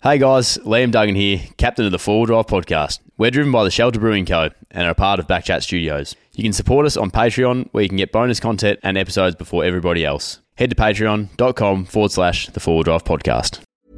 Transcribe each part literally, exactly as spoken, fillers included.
Hey guys, Liam Duggan here, captain of the Four Wheel Drive podcast. We're driven by the Shelter Brewing Co. and are a part of Backchat Studios. You can support us on Patreon, where you can get bonus content and episodes before everybody else. Head to patreon.com forward slash the Four Wheel Drive podcast.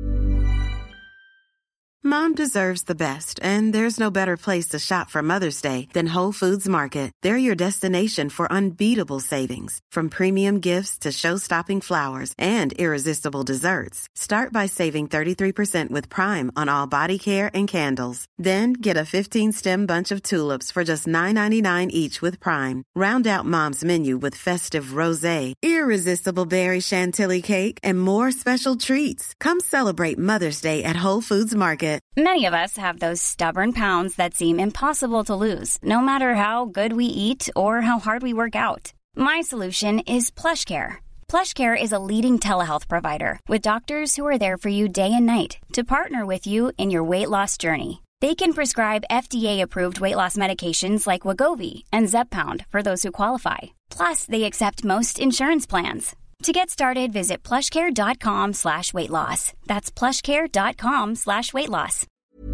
Mom deserves the best, and there's no better place to shop for Mother's Day than Whole Foods Market. They're your destination for unbeatable savings, from premium gifts to show-stopping flowers and irresistible desserts. Start by saving thirty-three percent with Prime on all body care and candles. Then get a fifteen-stem bunch of tulips for just nine ninety-nine each with Prime. Round out Mom's menu with festive rosé, irresistible berry chantilly cake, and more special treats. Come celebrate Mother's Day at Whole Foods Market. Many of us have those stubborn pounds that seem impossible to lose, no matter how good we eat or how hard we work out. My solution is PlushCare. PlushCare is a leading telehealth provider with doctors who are there for you day and night to partner with you in your weight loss journey. They can prescribe F D A-approved weight loss medications like Wegovy and Zepbound for those who qualify. Plus, they accept most insurance plans. To get started, visit plushcare.com slash weight loss. That's plushcare.com slash weight loss.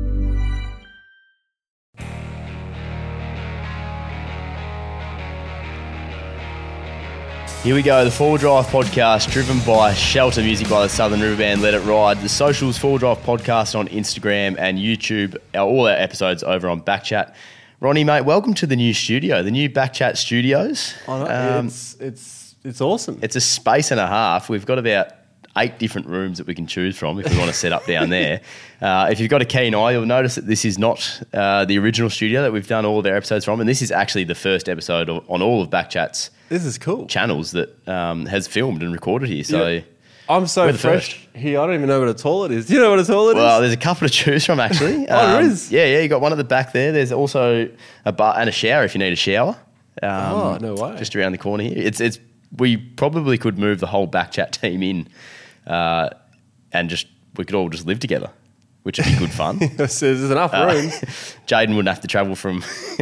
Here we go, the Four Wheel Drive podcast, driven by Shelter, music by the Southern River Band, Let It Ride. The socials, Four Wheel Drive podcast on Instagram and YouTube. Our, all our episodes over on Backchat. Ronnie, mate, welcome to the new studio, the new Backchat Studios. Oh, no, um, it's it's it's awesome. It's a space and a half. We've got about eight different rooms that we can choose from if we want to set up down there. Uh, if you've got a keen eye, you'll notice that this is not uh, the original studio that we've done all of our episodes from, and this is actually the first episode of, on all of Backchat's This is cool. channels that um, has filmed and recorded here. So yeah. I'm so we're the fresh first. here. I don't even know what a toilet is. Do you know what a toilet Well, is? there's a couple to choose from actually. Oh, there is? Yeah, yeah. You got one at the back there. There's also a bar and a shower if you need a shower. Um, Oh, no way. Just around the corner here. It's it's. We probably could move the whole Backchat team in, uh, and just we could all just live together, which would be good fun. There's enough Uh, rooms. Jaden wouldn't have to travel from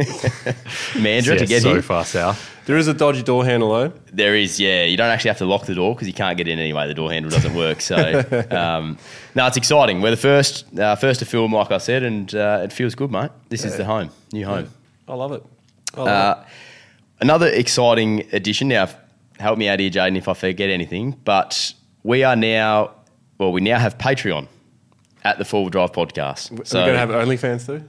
Mandurah to Yeah, get so here. far south. There is a dodgy door handle though. There is, yeah. You don't actually have to lock the door because you can't get in anyway. The door handle doesn't work. So, um, no, it's exciting. We're the first, uh, first to film, like I said, and uh, it feels good, mate. This is the home, new home. I love it. I love Uh, another exciting addition. Now, help me out here, Jaden, if I forget anything. But we are now, well, we now have Patreon at the Four Wheel Drive podcast. it. So, We're going to have OnlyFans too?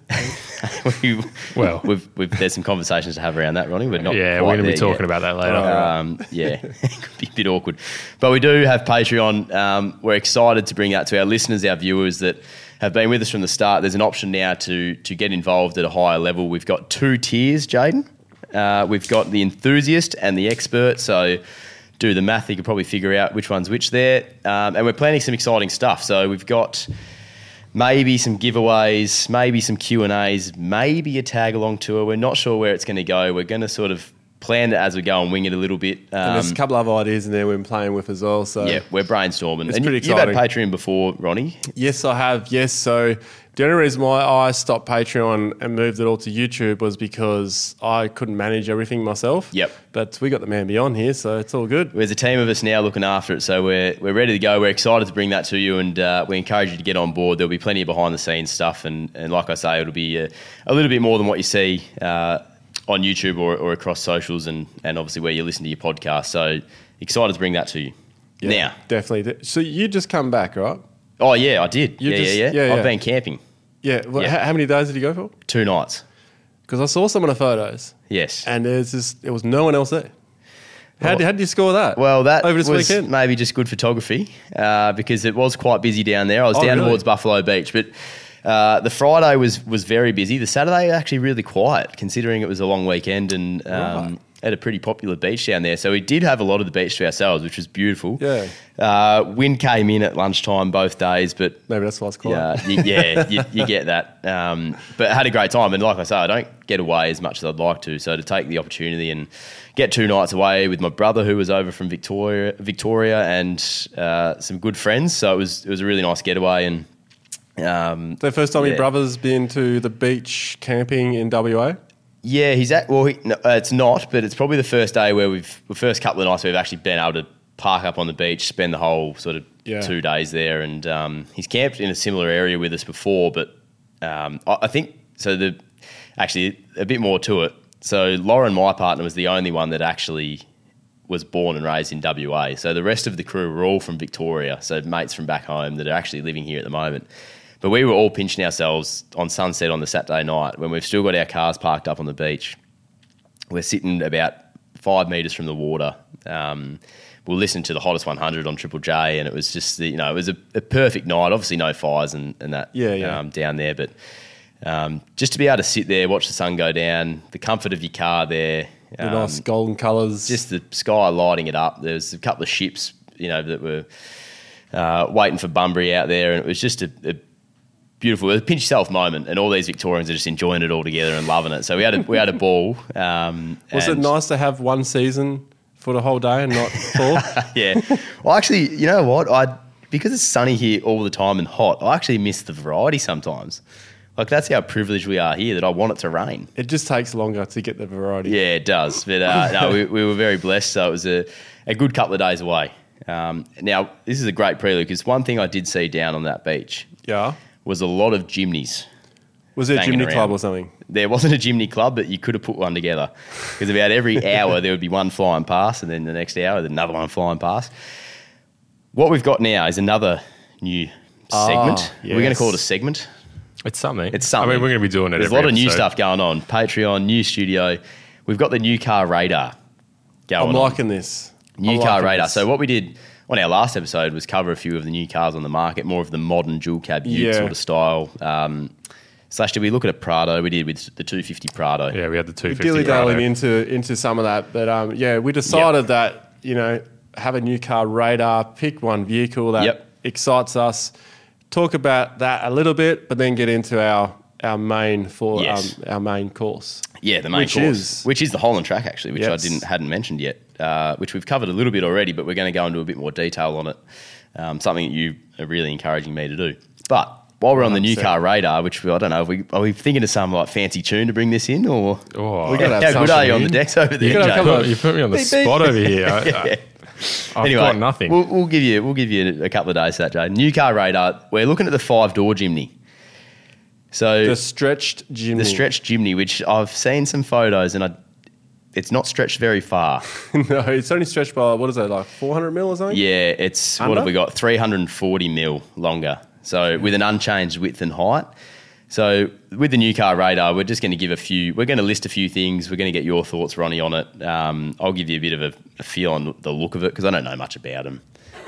we, Well. we've, we've, there's some conversations to have around that, Ronnie. We're not Yeah, quite we're going to be there talking yet. about that later. Um, yeah, it could be a bit awkward. But we do have Patreon. Um, we're excited to bring that to our listeners, our viewers that have been with us from the start. There's an option now to to get involved at a higher level. We've got two tiers, Jaden. Uh, we've got the enthusiast and the expert. So do the math. You could probably figure out which one's which there. Um, and we're planning some exciting stuff. So we've got maybe some giveaways, maybe some Q and A's, maybe a tag-along tour. We're not sure where it's going to go. We're going to sort of plan it as we go and wing it a little bit. Um, And there's a couple of ideas in there we've been playing with as well. So yeah, we're brainstorming. It's and pretty you, you've had exciting. Patreon before, Ronnie. Yes, I have. Yes. So the only reason why I stopped Patreon and moved it all to YouTube was because I couldn't manage everything myself. Yep. But we got the man beyond here, so it's all good. There's a team of us now looking after it, so we're we're ready to go. We're excited to bring that to you, and uh, we encourage you to get on board. There'll be plenty of behind-the-scenes stuff, and, and like I say, it'll be a, a little bit more than what you see uh, on YouTube or, or across socials, and, and obviously where you listen to your podcast. So excited to bring that to you. Yeah, Now, definitely. So you just come back, right? oh yeah, I did. You Yeah, just- yeah, yeah, yeah, yeah. I've been camping Yeah. Well, Yeah. How, how many days did you go for? two nights. Because I saw some of the photos, Yes. and there's just there was no one else there. How, Well- did, how did you score that? Well, that over this was weekend. maybe just good photography uh, because it was quite busy down there. I was Oh, down really? towards Buffalo Beach, but uh, the Friday was was very busy. The Saturday actually really quiet, considering it was a long weekend and um, Right. at a pretty popular beach down there. So we did have a lot of the beach to ourselves, which was beautiful. Yeah. Uh, wind came in at lunchtime both days, but Maybe that's why it's quiet. yeah, you, yeah, you, you get that. Um, but I had a great time, and like I say, I don't get away as much as I'd like to. So to take the opportunity and get two nights away with my brother, who was over from Victoria, Victoria, and uh, some good friends. So it was it was a really nice getaway. And um, The first time yeah. your brother's been to the beach camping in W A? yeah, he's at well, he, no, uh, it's not, but it's probably the first day where we've the first couple of nights we've actually been able to park up on the beach, spend the whole sort of Yeah. two days there. And um, he's camped in a similar area with us before, but um, I, I think so. The actually a bit more to it. So Lauren, my partner, was the only one that actually was born and raised in W A. So the rest of the crew were all from Victoria, so mates from back home that are actually living here at the moment. But we were all pinching ourselves on sunset on the Saturday night when we've still got our cars parked up on the beach. We're sitting about five metres from the water. Um, we'll listen to the Hottest one hundred on Triple J, and it was just, the, you know, it was a, a perfect night. Obviously no fires and, and that Yeah, yeah. Um, down there, but um, just to be able to sit there, watch the sun go down, the comfort of your car there. The um, nice golden colours. Just the sky lighting it up. There's a couple of ships, you know, that were uh, waiting for Bunbury out there, and it was just a, a beautiful, it was a pinch yourself moment, and all these Victorians are just enjoying it all together and loving it. So we had a, we had a ball. Um, Was it and- nice to have one season for the whole day and not four? Yeah. Well, actually, you know what? I because it's sunny here all the time and hot, I actually miss the variety sometimes. Like, that's how privileged we are here, that I want it to rain. It just takes longer to get the variety. Yeah, it does. But uh, no, we, we were very blessed. So it was a, a good couple of days away. Um, now, this is a great prelude, because one thing I did see down on that beach Yeah. was a lot of chimneys. Was it a Banging chimney around. club or something? There wasn't a chimney club, but you could have put one together, because about every hour there would be one flying past, and then the next hour another one flying past. What we've got now is another new segment. Ah, We're going to yes. call it a segment. It's something. It's something. I mean, we're going to be doing it There's every a lot of new episode. stuff going on. Patreon, new studio. We've got the new car radar going I'm on. liking this. New I'm car liking radar. this. So what we did on our last episode was cover a few of the new cars on the market, more of the modern dual cab ute Yeah. sort of style. Um, slash, did we look at a Prado? We did with the two fifty Prado. Yeah, we had the two We're fifty. dilly-dallying Prado. into into some of that, but um, yeah, we decided that, you know, have a new car radar, pick one vehicle that Yep. excites us, talk about that a little bit, but then get into our our main for Yes. um, our main course. Yeah, the main Which course, is- which is the Holland track, actually, which Yes. I didn't hadn't mentioned yet, uh, which we've covered a little bit already, but we're going to go into a bit more detail on it. Um, something that you are really encouraging me to do. But while we're on the new one hundred percent. car radar, which we, I don't know, are we, are we thinking of some like fancy tune to bring this in, or Oh, We gotta how have good something are you on the in. decks over there? You gotta Jay? have Put- you put me on the spot over here. I, I, I've Anyway, got nothing. We'll, we'll give you we'll give you a couple of days for that, Jay. New car radar. We're looking at the five door Jimny. So The stretched Jimny. the stretched Jimny, which I've seen some photos, and I, it's not stretched very far. No, it's only stretched by, what is that, like four hundred mil or something? Yeah, it's what Under? have we got? three hundred forty mil longer. So with an unchanged width and height. So with the new car radar, we're just going to give a few. We're going to list a few things. We're going to get your thoughts, Ronnie, on it. Um, I'll give you a bit of a, a feel on the look of it, because I don't know much about them.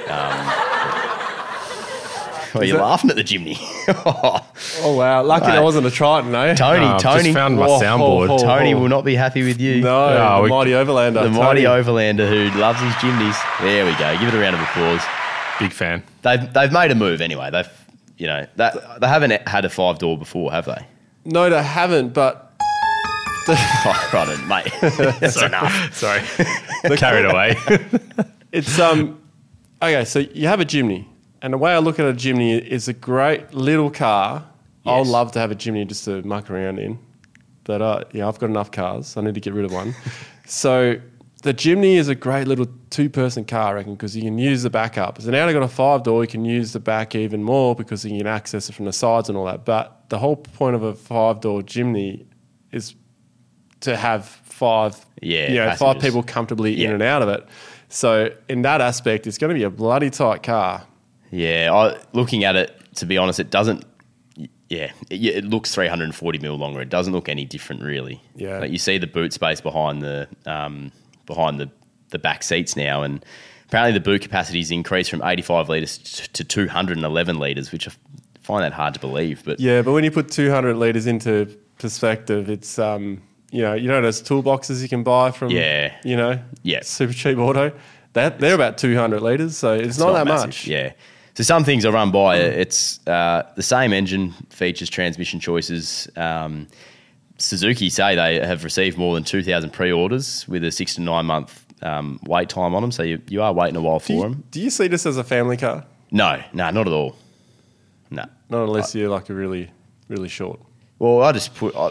Um, well, you're that- laughing at the Jimny. Oh, wow. Lucky Right. that wasn't a Triton, eh? Tony, Uh, I've Tony, just found my Whoa, soundboard. whoa, whoa. Tony will not be happy with you. No, No, the we- mighty Overlander. The mighty Tony. Overlander who loves his Jimnies. There we go. Give it a round of applause. Big fan. They've they've made a move anyway. They've you know that they haven't had a five door before, have they? No, they haven't, but Oh, right, then, mate. That's enough. Sorry. Carried away. it's um okay, so you have a Jimny, and the way I look at a Jimny is a great little car. I'd Yes. love to have a Jimny just to muck around in, but uh, yeah, I've got enough cars. I need to get rid of one. So the Jimny is a great little two-person car, I reckon, because you can use the back up. So now they've got a five-door, you can use the back even more because you can access it from the sides and all that. But the whole point of a five-door Jimny is to have five, Yeah, you know, five passengers. people comfortably Yeah. in and out of it. So in that aspect, it's going to be a bloody tight car. Yeah, I, looking at it, to be honest, it doesn't. Yeah, it, yeah, it looks three hundred forty mil longer. It doesn't look any different, really. Yeah. like you see the boot space behind the um, behind the, the back seats now, and apparently the boot capacity's increased from eighty-five litres to two hundred eleven litres, which I find that hard to believe. But Yeah, but when you put two hundred litres into perspective, it's, um, you know, you know those toolboxes you can buy from, Yeah. you know, Yeah. Super Cheap Auto? That, they're about two hundred litres, so it's, It's not, that massive. much. Yeah. So some things I run by. It's uh, the same engine features, transmission choices. Um, Suzuki say they have received more than two thousand pre-orders with a six to nine month um, wait time on them. So you, you are waiting a while Do for you, them. do you see this as a family car? No, no, not at all. No. Not unless you're like a really, really short. Well, I just put, I,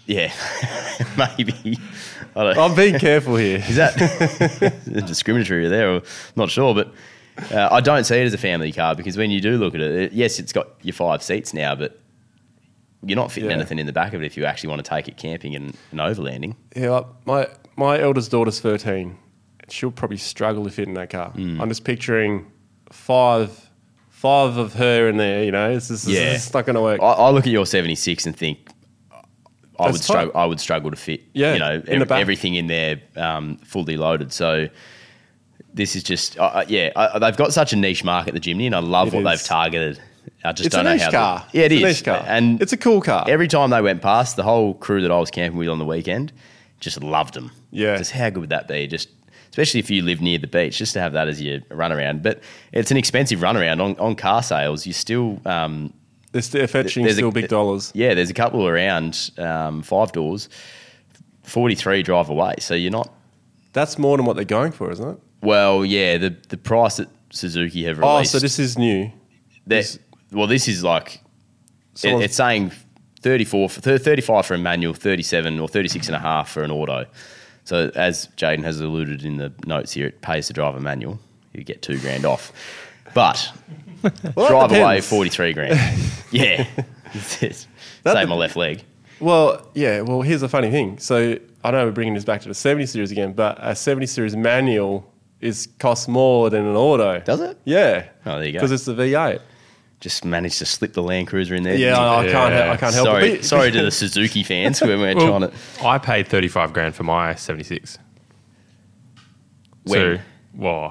Yeah, maybe. I don't, I'm being careful here. is that discriminatory there? Or, not sure, but uh, I don't see it as a family car because when you do look at it, it, yes, it's got your five seats now, but you're not fitting Yeah. anything in the back of it if you actually want to take it camping and, and overlanding. Yeah, like my my eldest daughter's thirteen. She'll probably struggle to fit in that car. Mm. I'm just picturing five five of her in there. You know, it's just Yeah. it's not going to work. I, I look at your seventy-six and think I That's would struggle. tight. I would struggle to fit. Yeah, you know, in the ev- back. everything in there um, fully loaded. So this is just uh, uh, yeah. I, they've got such a niche market, the Jimny, and I love It what is. they've targeted. I just It's don't a know niche how. car. They, yeah, it It's a is. niche car. and It's a cool car. Every time they went past, the whole crew that I was camping with on the weekend just loved them. Yeah. just how good would that be? Just especially if you live near the beach, just to have that as your runaround. But it's an expensive runaround on, on car sales. You still. Um, They're still fetching there's a- still big dollars. Yeah, there's a couple around um, five doors, forty-three drive away. So you're not. That's more than what they're going for, isn't it? Well, yeah, the the price that Suzuki have Oh, released. so this is new. they're- this- well, this is like it, Someone's- it's saying thirty-four, for, thirty-five for a manual, thirty-seven or thirty-six and a half for an auto. So as Jaden has alluded in the notes here, it pays to drive a manual. You get two grand off, but Well, that drive away depends. forty-three grand. Yeah, Save dep- my left leg. Well, yeah. Well, here's the funny thing. So I know we're bringing this back to the seventy series again, but a seventy series manual is costs more than an auto. Does it? Yeah. Oh, there you go. Because it's the V eight. Just managed to slip the Land Cruiser in there. Yeah, didn't you? I, I can't. Yeah. Help, I can't help sorry, it. But- sorry to the Suzuki fans when we're Well, trying to. I paid thirty-five grand for my seventy-six. When? So, well,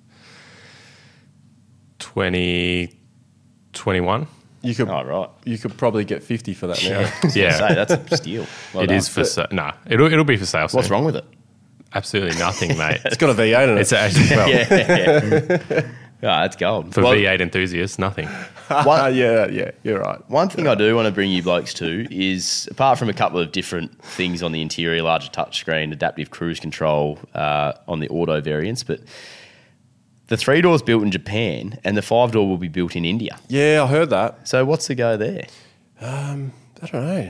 twenty twenty-one. You could. Oh, right. You could probably get fifty for that now. Yeah, Say, that's a steal. Well it done. is for sale. Nah, it'll it'll be for sale. What's soon. wrong with it? Absolutely nothing, mate. It's got a V eight in it. It's actually well Yeah, yeah. Oh, that's gold. for Well, V eight enthusiasts, nothing. one, yeah, yeah. You're right. one thing I do want to bring you blokes to is, apart from a couple of different things on the interior, larger touchscreen, adaptive cruise control uh, on the auto variants, but the three doors built in Japan and the five door will be built in India. Yeah, I heard that. So what's the go there? I don't know.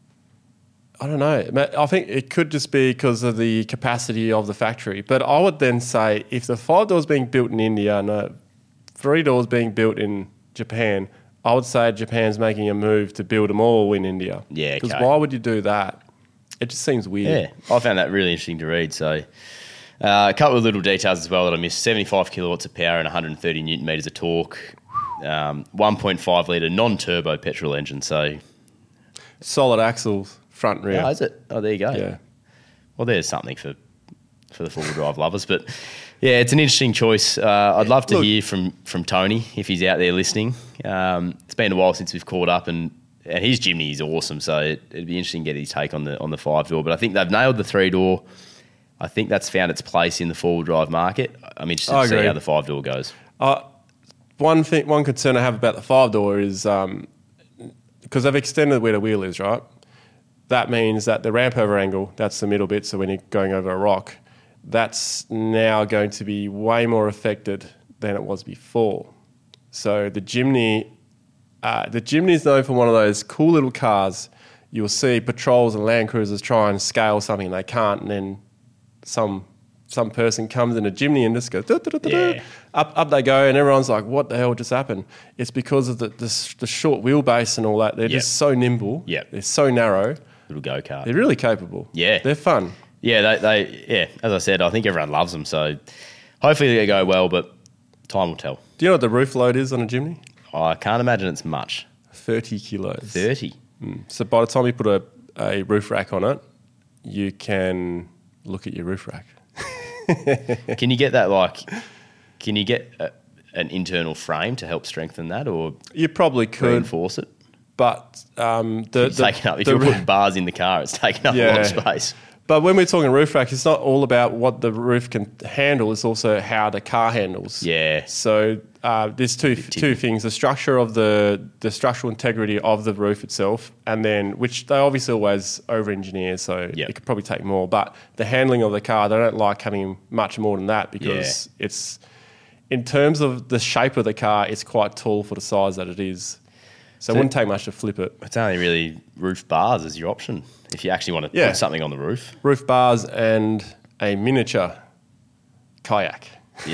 I don't know. Ma- I think it could just be because of the capacity of the factory. But I would then say if the five doors being built in India and the three doors being built in Japan, I would say Japan's making a move to build them all in India. Yeah, Because okay. why would you do that? It just seems weird. Yeah, I found that really interesting to read. So, uh, a couple of little details as well that I missed: seventy-five kilowatts of power and one hundred thirty newton meters of torque. Um, one point five litre non-turbo petrol engine. So, Solid axles, front and rear. oh, is it? Oh, there you go. Yeah. Well, there's something for for the four-wheel drive lovers. But yeah, it's an interesting choice. Uh, I'd love to Look- hear from from Tony if he's out there listening. Um, it's been a while since we've caught up, and and his Jimny is awesome. So it, it'd be interesting to get his take on the on the five door. But I think they've nailed the three door. I think that's found its place in the four-wheel drive market. I'm interested I to see agree. how the five door goes. Uh, one thing, one concern I have about the five door is because they've extended where the wheel is, right? That means that the ramp over angle, that's the middle bit, so when you're going over a rock, that's now going to be way more affected than it was before. So the Jimny, uh, the Jimny is known for one of those cool little cars. You'll see patrols and Land Cruisers try and scale something they can't, and then some some person comes in a Jimny and just goes, "Duh, duh, duh, duh, duh." Yeah. Up up they go, and everyone's like, what the hell just happened? It's because of the, the, the short wheelbase and all that. They're Yep. just so nimble. Yep. They're so narrow. Little go kart. They're really capable. Yeah. They're fun. Yeah, they, they yeah. As I said, I think everyone loves them. So hopefully they go well, but time will tell. Do you know what the roof load is on a Jimny? I can't imagine it's much. thirty kilos. Thirty. So by the time you put a, a roof rack on it, you can look at your roof rack. Can you get that like? Can you get a, an internal frame to help strengthen that, or You probably could, reinforce it? but um, the, It's the, taking up. If the you're roo- putting bars in the car, it's taking up a lot of Yeah. space. But when we're talking roof rack, it's not all about what the roof can handle. It's also how the car handles. Yeah. So uh, there's two Bit two ticky. things: the structure of the the structural integrity of the roof itself, and then which they obviously always over engineer, so Yep. it could probably take more. But the handling of the car, they don't like having much more than that because it's in terms of the shape of the car, it's quite tall for the size that it is. So it wouldn't take much to flip it. It's only really roof bars as your option if you actually want to Yeah. put something on the roof. Roof bars and a miniature kayak. Yeah.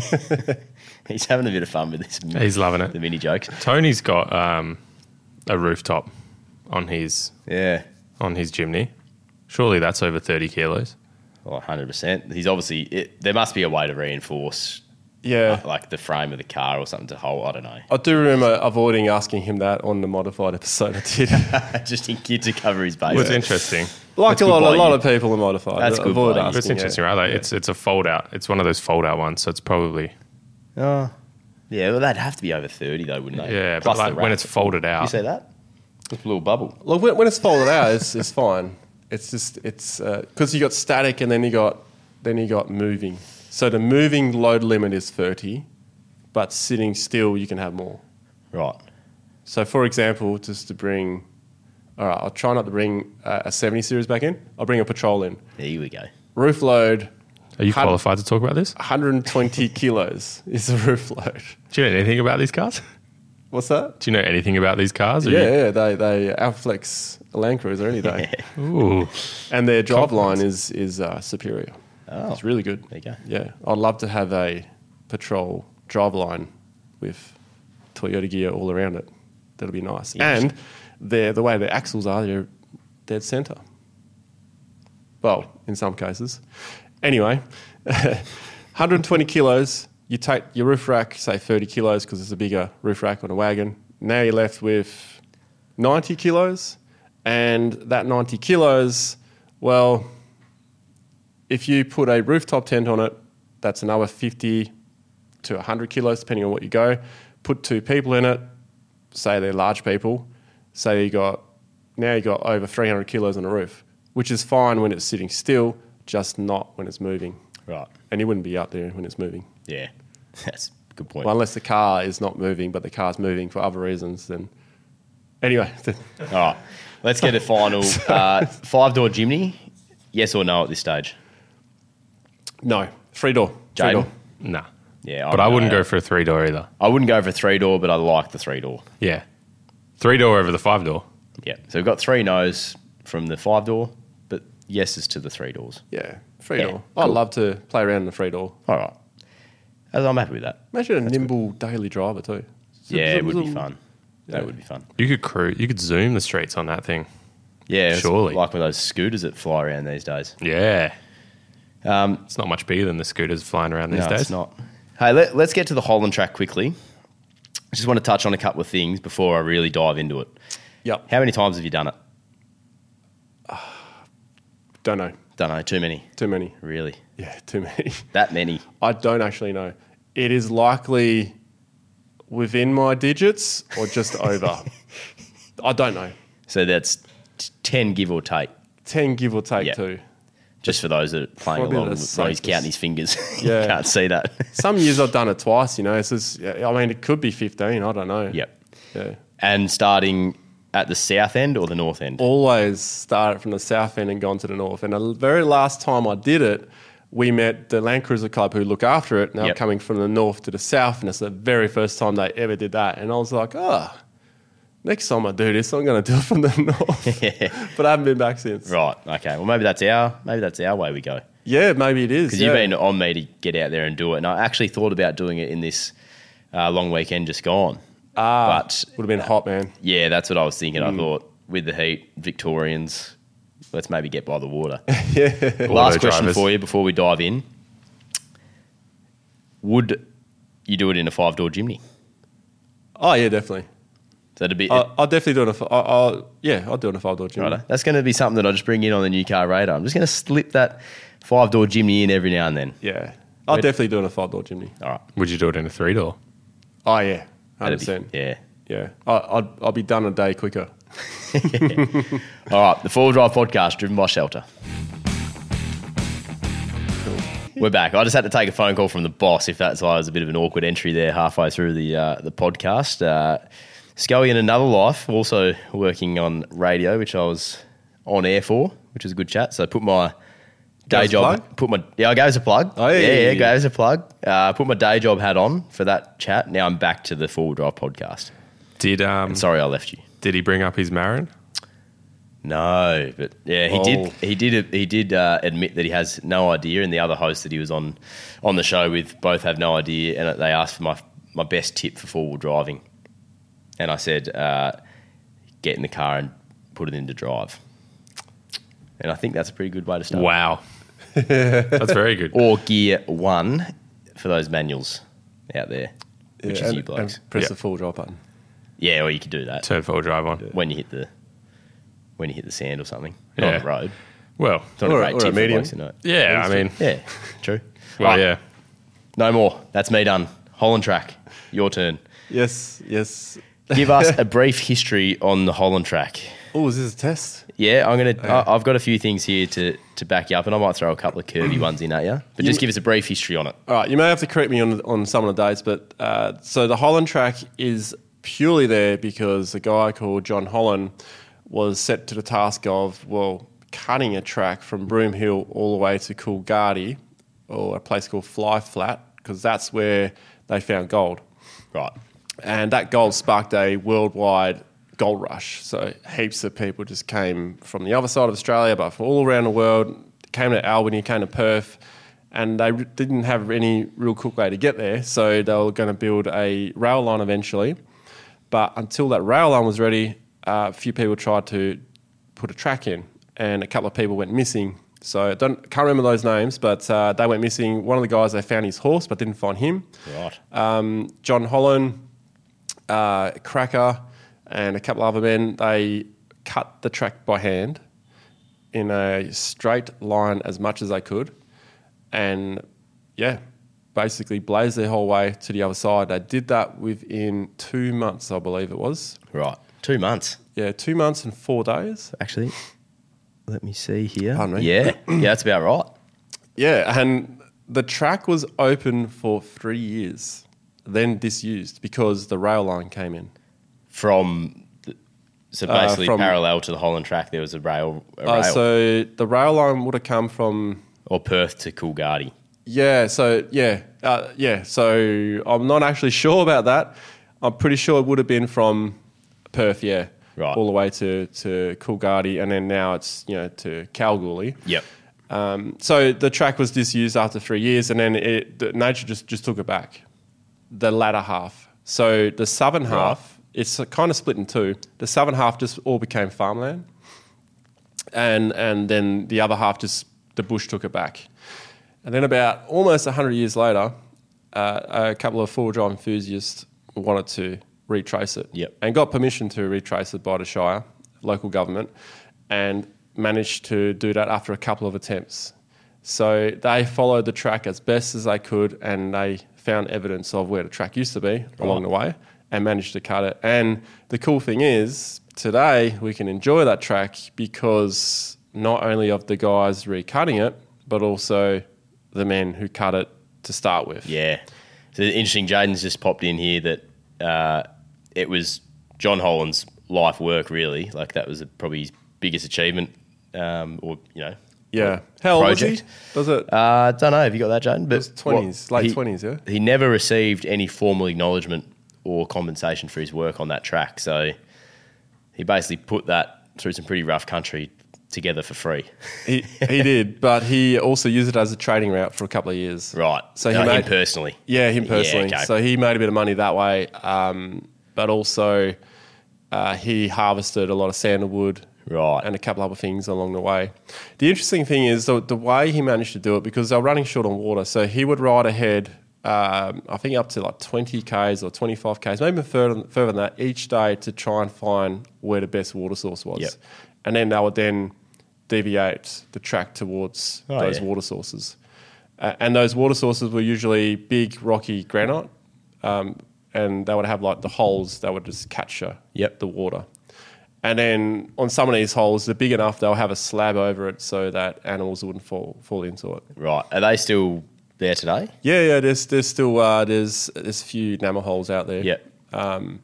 He's having a bit of fun with this. He's loving it. The mini jokes. Tony's got um, a rooftop on his Yeah. on his chimney. Surely that's over thirty kilos. Oh, one hundred percent. He's obviously, it, there must be a way to reinforce Yeah. like the frame of the car or something to hold. I don't know. I do remember avoiding asking him that on the modified episode I did. Just in kid to cover his base. Well, it's interesting. like That's a good lot, by a lot you. of people in modified. That's good Avoid by you. asking, It's interesting, yeah. right? Like it's it's a fold out. It's one of those fold out ones, so it's probably Oh. Yeah, well, they'd have to be over thirty though, wouldn't they? yeah. Plus but the like when racks. it's folded You out, say that? It's a little bubble. Look, when, when it's folded out, it's, it's fine. It's just it's because you got static and then you got then you got moving. So the moving load limit is thirty, but sitting still you can have more. Right. So for example, just to bring, all right, I'll try not to bring uh, a seventy series back in. I'll bring a Patrol in. Here we go. Roof load, are you Hun- qualified to talk about this? one hundred twenty kilos is the roof load. Do you know anything about these cars? What's that? Do you know anything about these cars? Or Yeah, you- yeah, they they outflex a Land Cruiser any day, Ooh. and their drive line is is uh, superior. Oh. It's really good. There you go. Yeah, I'd love to have a Patrol drive line with Toyota gear all around it. That'll be nice. And they're, the way the axles are, they're dead centre. Well, in some cases. Anyway, one hundred twenty kilos. You take your roof rack, say thirty kilos, because it's a bigger roof rack on a wagon. Now you're left with ninety kilos. And that ninety kilos, well, if you put a rooftop tent on it, that's another fifty to one hundred kilos, depending on what you go. Put two people in it, say they're large people, say you got, now you got over three hundred kilos on the roof, which is fine when it's sitting still, just not when it's moving. Right. And you wouldn't be up there when it's moving. Yeah. That's a good point. Well, unless the car is not moving, but the car's moving for other reasons, then anyway. All right. Let's get a final uh, five-door Jimny. Yes or no at this stage? No, three door. Three Jaden? door. Nah. Yeah. But I'm I wouldn't gonna- go for a three door either. I wouldn't go for three-door, but I like the three-door. Yeah. Three door over the five door. Yeah. So we've got three no's from the five-door, but yeses to the three doors. Yeah, three Yeah, door. I'd love to play around in the three door. All right. I'm happy with that. Imagine a nimble daily driver too. Yeah, it would be fun. That would be fun. You could cruise. You could zoom the streets on that thing. Yeah, it's Surely. like with those scooters that fly around these days. Yeah. Um, It's not much bigger than the scooters flying around these no, days. it's not. Hey, let, let's get to the Holland track quickly. I just want to touch on a couple of things before I really dive into it. Yep. How many times have you done it? Don't know. Don't know. Too many. Too many. Really? Yeah, too many. That many? I don't actually know. It is likely within my digits or just over. I don't know. So that's t- ten give or take. ten give or take Yeah. two. Just for those that are playing Probably along, the with he's safest. counting his fingers. Yeah. You can't see that. Some years I've done it twice, you know. It's just, I mean, it could be fifteen. I don't know. Yep. Yeah. And starting at the south end or the north end? Always started from the south end and gone to the north. And the very last time I did it, we met the Land Cruiser Club who look after it. Now Yep. coming from the north to the south, and it's the very first time they ever did that. And I was like, oh, next time I do this, I'm going to do it from the north. But I haven't been back since. Right. Okay. Well, maybe that's our maybe that's our way we go. Yeah, maybe it is. Because yeah. you've been on me to get out there and do it, and I actually thought about doing it in this uh, long weekend just gone. Ah, but would have been hot, man. yeah, that's what I was thinking. Mm. I thought with the heat, Victorians, let's maybe get by the water. Auto Last question drivers. for you before we dive in: would you do it in a five door Jimny? Oh, yeah, definitely. So it'd be I'll, I'll definitely do it. In a, I'll, I'll, yeah, I'll do it in a five door Jimny. righto. That's going to be something that I just bring in on the new car radar. I'm just going to slip that five door Jimny in every now and then. Yeah, I'll Wait. definitely do it in a five door Jimny. All right. Would you do it in a three door? Oh yeah, hundred That'd be- percent. yeah. Yeah, I, I'll, I'll be done a day quicker. All right, the Four Wheel Drive Podcast, driven by Shelter. We're back. I just had to take a phone call from the boss, if that's why it was a bit of an awkward entry there halfway through the uh, the podcast. Uh, Scully in another life, also working on radio, which I was on air for, which was a good chat. So I put my day Gave us a job, plug? put my yeah, I gave us a plug. Oh, yeah, yeah. yeah, gave us a plug. Uh, put my day job hat on for that chat. Now I'm back to the Four Wheel Drive Podcast. Did um Sorry, I left you. did he bring up his Marin? No, but yeah, he Oh. did. He did. He did uh, admit that he has no idea, and the other host that he was on on the show with both have no idea. And they asked for my my best tip for four wheel driving, and I said, uh, get in the car and put it into drive. And I think that's a pretty good way to start. Wow. That's very good. Or gear one for those manuals out there, which Yeah, is and, you blokes. and press Yeah. the full drive button. Yeah, or you could do that Turn four drive on. when you hit the when you hit the sand or something. Not Yeah. on the road. Well, It's not Or- a great or a tip for medium. blokes to know. yeah, I mean, Yeah, true. well, Right. yeah. No more. That's me done. Holland track. Your turn. Yes, yes. Give us a brief history on the Holland track. Oh, is this a test? Yeah, I'm gonna. I I've got a few things here to, to back you up, and I might throw a couple of curvy ones in at you. But just give us a brief history on it. All right, you may have to correct me on on some of the dates, but uh, so the Holland track is purely there because a guy called John Holland was set to the task of, well, cutting a track from Broome Hill all the way to Coolgardie, or a place called Fly Flat, because that's where they found gold. Right. And that gold sparked a worldwide gold rush. So heaps of people just came from the other side of Australia, but from all around the world, came to Albany, came to Perth, and they r- didn't have any real quick way to get there. So they were going to build a rail line eventually. But until that rail line was ready, uh, a few people tried to put a track in, and a couple of people went missing. So I don't, can't remember those names, but uh, they went missing. One of the guys, they found his horse, but didn't find him. Right. Um, John Holland, uh, Cracker, and a couple of other men, they cut the track by hand in a straight line as much as they could, and yeah, basically blazed their whole way to the other side. They did that within two months, I believe it was. Right. Two months. Yeah, two months and four days. Actually, let me see here. Pardon me? Yeah. Yeah, that's about right. Yeah, and the track was open for three years, then disused because the rail line came in. From the, so Uh, basically from- parallel to the Holland track, there was a rail, a Uh, rail so the rail line would have come from or Perth to Coolgardie. yeah. So yeah, uh, yeah. So I'm not actually sure about that. I'm pretty sure it would have been from Perth, yeah, Right. all the way to to Coolgardie, and then now it's you know to Kalgoorlie. Yep. Um, so the track was disused after three years, and then it, the nature just, just took it back, the latter half. So the southern half, it's kind of split in two. The southern half just all became farmland, and and then the other half just the bush took it back. And then about almost one hundred years later, uh, a couple of four-wheel drive enthusiasts wanted to retrace it, Yep. and got permission to retrace it by the Shire, local government, and managed to do that after a couple of attempts. So they followed the track as best as they could, and they found evidence of where the track used to be along the way and managed to cut it. And the cool thing is, today we can enjoy that track because not only of the guys recutting it, but also the men who cut it to start with. Yeah. So interesting. Jaden's just popped in here that uh, it was John Holland's life work, really. Like that was probably his biggest achievement, um, or you know. Yeah. How old was he? Project. Was it? Uh, don't know. Have you got that, Jaden? But was twenties, late he- twenties, yeah? He never received any formal acknowledgement or compensation for his work on that track. So he basically put that through some pretty rough country together for free. He, he did, but he also used it as a trading route for a couple of years. Right. So So he he made- him personally. Yeah, him personally. Yeah, okay. So he made a bit of money that way, um, but also uh, he harvested a lot of sandalwood, Right. and a couple other things along the way. The interesting thing is the, the way he managed to do it, because they were running short on water, so he would ride ahead, um, I think up to like twenty kays or twenty-five kays, maybe further, further than that, each day to try and find where the best water source was. Yep. And then they would then deviate the track towards Oh, those yeah. water sources. Uh, and those water sources were usually big, rocky granite, um, and they would have like the holes that would just capture Yep. the water. And then on some of these holes, they're big enough, they'll have a slab over it so that animals wouldn't fall fall into it. Right. Are they still there today? Yeah, yeah. There's there's still uh, there's there's a few Nama holes out there. Yep. Um,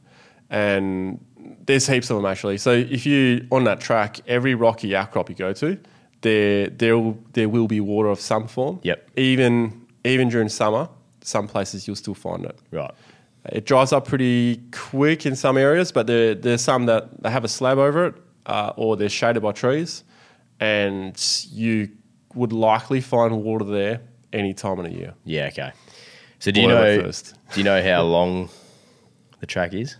and there's heaps of them actually. So if you on that track, every rocky outcrop you go to, there there will, there will be water of some form. Yep. Even even during summer, some places you'll still find it. Right. It dries up pretty quick in some areas, but there, there's some that they have a slab over it uh, or they're shaded by trees, and you would likely find water there any time of the year. Yeah, okay. So do you Boil it know first. do you know how long the track is?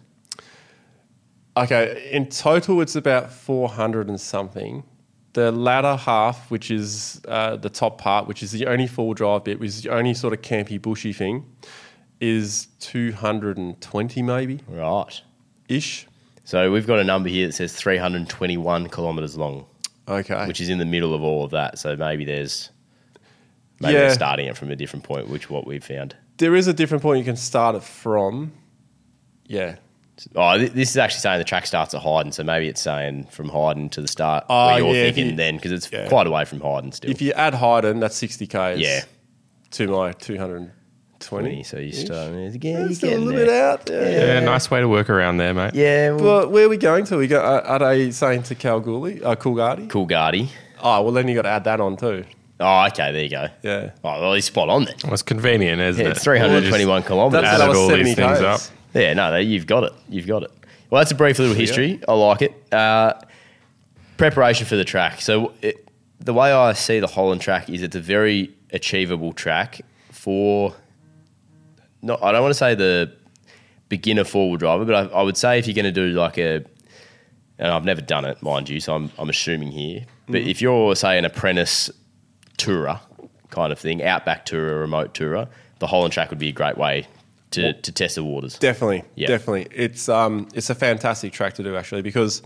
Okay, in total it's about four hundred and something. The latter half, which is uh, the top part, which is the only four-wheel drive bit, which is the only sort of campy, bushy thing, is two hundred twenty maybe, Right. ish. So we've got a number here that says three hundred twenty-one kilometres long, Okay. which is in the middle of all of that. So maybe there's maybe Yeah. they're starting it from a different point, which what we've found. There is a different point you can start it from. Yeah. Oh, th- this is actually saying the track starts at Hyden, so maybe it's saying from Hyden to the start Oh, where you're yeah, if thinking you- then, because it's yeah. quite away from Hyden still. If you add Hyden, that's sixty Ks. Yeah. To my two hundred twenty. So you're ish. starting again. You're That's still a getting little there. bit out there. Yeah, nice way to work around there, mate. Yeah, well, But where are we going to? We go, are, are they saying to Kalgoorlie? Uh, Coolgardie? Coolgardie. Oh, well, then you got to add that on too. Oh, okay, there you go. Yeah. Oh, well, he's spot on then. Well, it's convenient, isn't Yeah, it? it's three hundred twenty-one kilometres. That's added another all these seventy things Ks. up. Yeah, no, they- you've got it. You've got it. Well, that's a brief little There you history. I like it. Uh, preparation for the track. So it, the way I see the Holland track is it's a very achievable track for, not, I don't want to say the beginner four-wheel driver, but I, I would say if you're going to do like a, and I've never done it, mind you, so I'm, I'm assuming here, but if you're, say, an apprentice tourer kind of thing, outback tourer, remote tourer, the Holland track would be a great way to, to test the waters. Definitely, Yeah. definitely. It's um, it's a fantastic track to do actually, because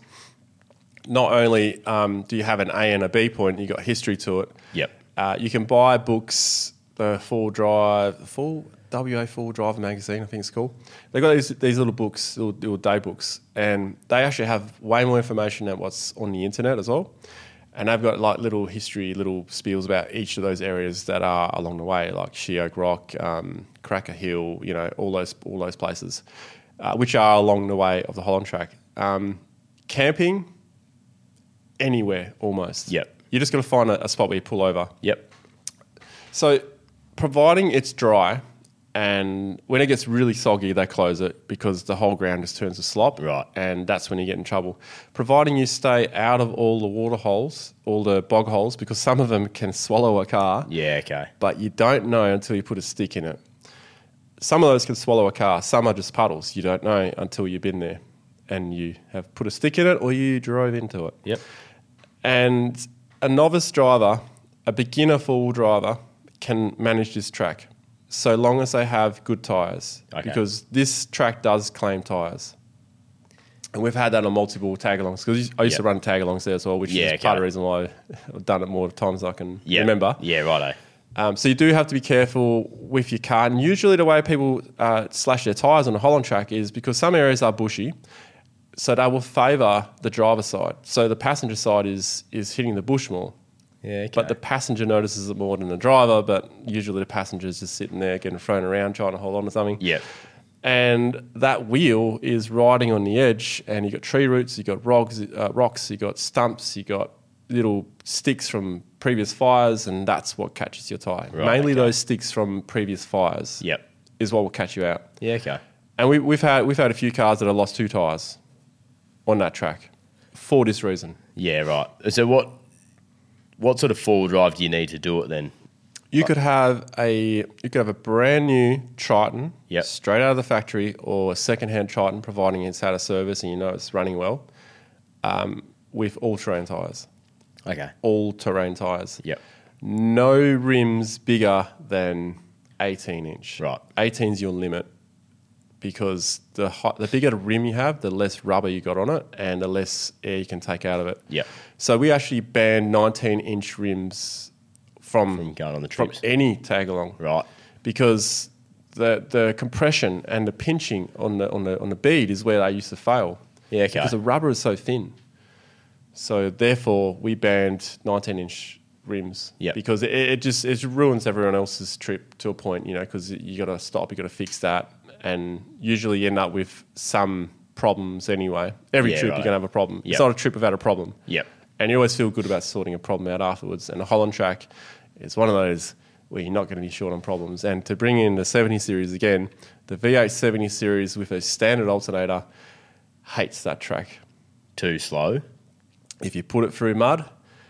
not only um, do you have an A and a B point, you got history to it. Yep. Uh, you can buy books, the full drive, the full W A Full Drive magazine, I think it's called. They've got these, these little books, little, little day books, and they actually have way more information than what's on the internet as well. And they've got like little history, little spiels about each of those areas that are along the way, like Sheoak Rock, um, Cracker Hill, you know, all those all those places, uh, which are along the way of the Holland track. Um, camping, anywhere almost. Yep. You're just going to find a, a spot where you pull over. Yep. So, providing it's dry, and when it gets really soggy, they close it because the whole ground just turns to slop. Right. And that's when you get in trouble. Providing you stay out of all the water holes, all the bog holes, because some of them can swallow a car, Yeah, okay. but you don't know until you put a stick in it. Some of those can swallow a car. Some are just puddles. You don't know until you've been there and you have put a stick in it or you drove into it. Yep. And a novice driver, a beginner four-wheel driver, can manage this track so long as they have good tyres. Okay. Because this track does claim tyres. And we've had that on multiple tag-alongs. Because I used Yep. to run tag-alongs there as well, which Yeah, is okay. part of the reason why I've done it more times than I can Yep. remember. Yeah, righto. Um, so you do have to be careful with your car. And usually the way people uh, slash their tyres on a Holland track is because some areas are bushy, so they will favour the driver's side. So the passenger side is is hitting the bush more. Yeah, okay. But the passenger notices it more than the driver, but usually the passenger's just sitting there getting thrown around trying to hold on to something. Yep. And that wheel is riding on the edge, and you got tree roots, you got rocks, uh, rocks, you got stumps, you got little sticks from previous fires, and that's what catches your tyre. Right, Mainly okay. those sticks from previous fires. Yep. Is what will catch you out. Yeah, okay. And we, we've had we've had a few cars that have lost two tyres on that track for this reason. Yeah, right. So what what sort of four-wheel drive do you need to do it then? You could have a you could have a brand new Triton, Yep. straight out of the factory, or a second-hand Triton, providing it's had a service and you know it's running well, um, with all-terrain tyres. Okay. All-terrain tyres. Yep. No rims bigger than eighteen inch. Right. eighteen is your limit, because the hi- the bigger the rim you have, the less rubber you got on it, and the less air you can take out of it. Yep. So we actually banned nineteen inch rims from, From going on the from trips. any tag along. Right. Because the the compression and the pinching on the on the on the bead is where they used to fail. Yeah, okay. Because the rubber is so thin. So therefore, we banned nineteen inch rims. Yep. Because it, it just it ruins everyone else's trip to a point, you know, because you got to stop, you got to fix that, and usually you end up with some problems anyway. Every Yeah, trip right. you're gonna have a problem. Yep. It's not a trip without a problem. Yep. And you always feel good about sorting a problem out afterwards. And a Holland track is one of those well, you're not going to be short on problems. And to bring in the seventy series again, the V eight seventy series with a standard alternator hates that track. Too slow. If you put it through mud,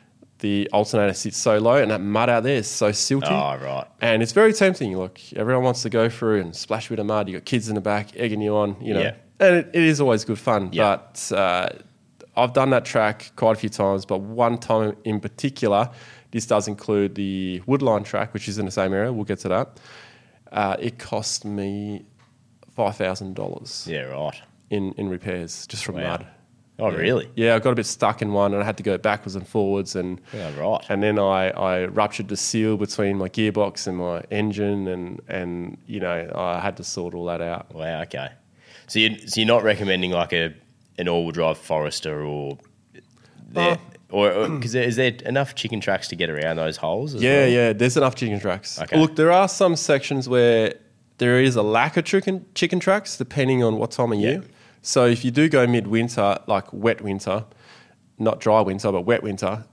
the alternator sits so low, and that mud out there is so silty. Oh, right. And it's very tempting. Look, everyone wants to go through and splash a bit of mud. You got kids in the back egging you on, you know. Yeah. And it, it is always good fun. Yeah. But uh, I've done that track quite a few times, but one time in particular, this does include the Woodline track, which is in the same area. We'll get to that. Uh, it cost me five thousand dollars Yeah, right. in, in repairs just from Wow. mud. Oh, Yeah. really? Yeah, I got a bit stuck in one and I had to go backwards and forwards. And Yeah, right. and then I, I ruptured the seal between my gearbox and my engine, and, and you know, I had to sort all that out. Wow, okay. So, you, so you're not recommending like a an all-wheel drive Forester or... There, or because is there enough chicken tracks to get around those holes? As Yeah, well? yeah, there's enough chicken tracks. Okay. Look, there are some sections where there is a lack of chicken, chicken tracks depending on what time of Yeah. year. So if you do go midwinter, like wet winter, not dry winter, but wet winter,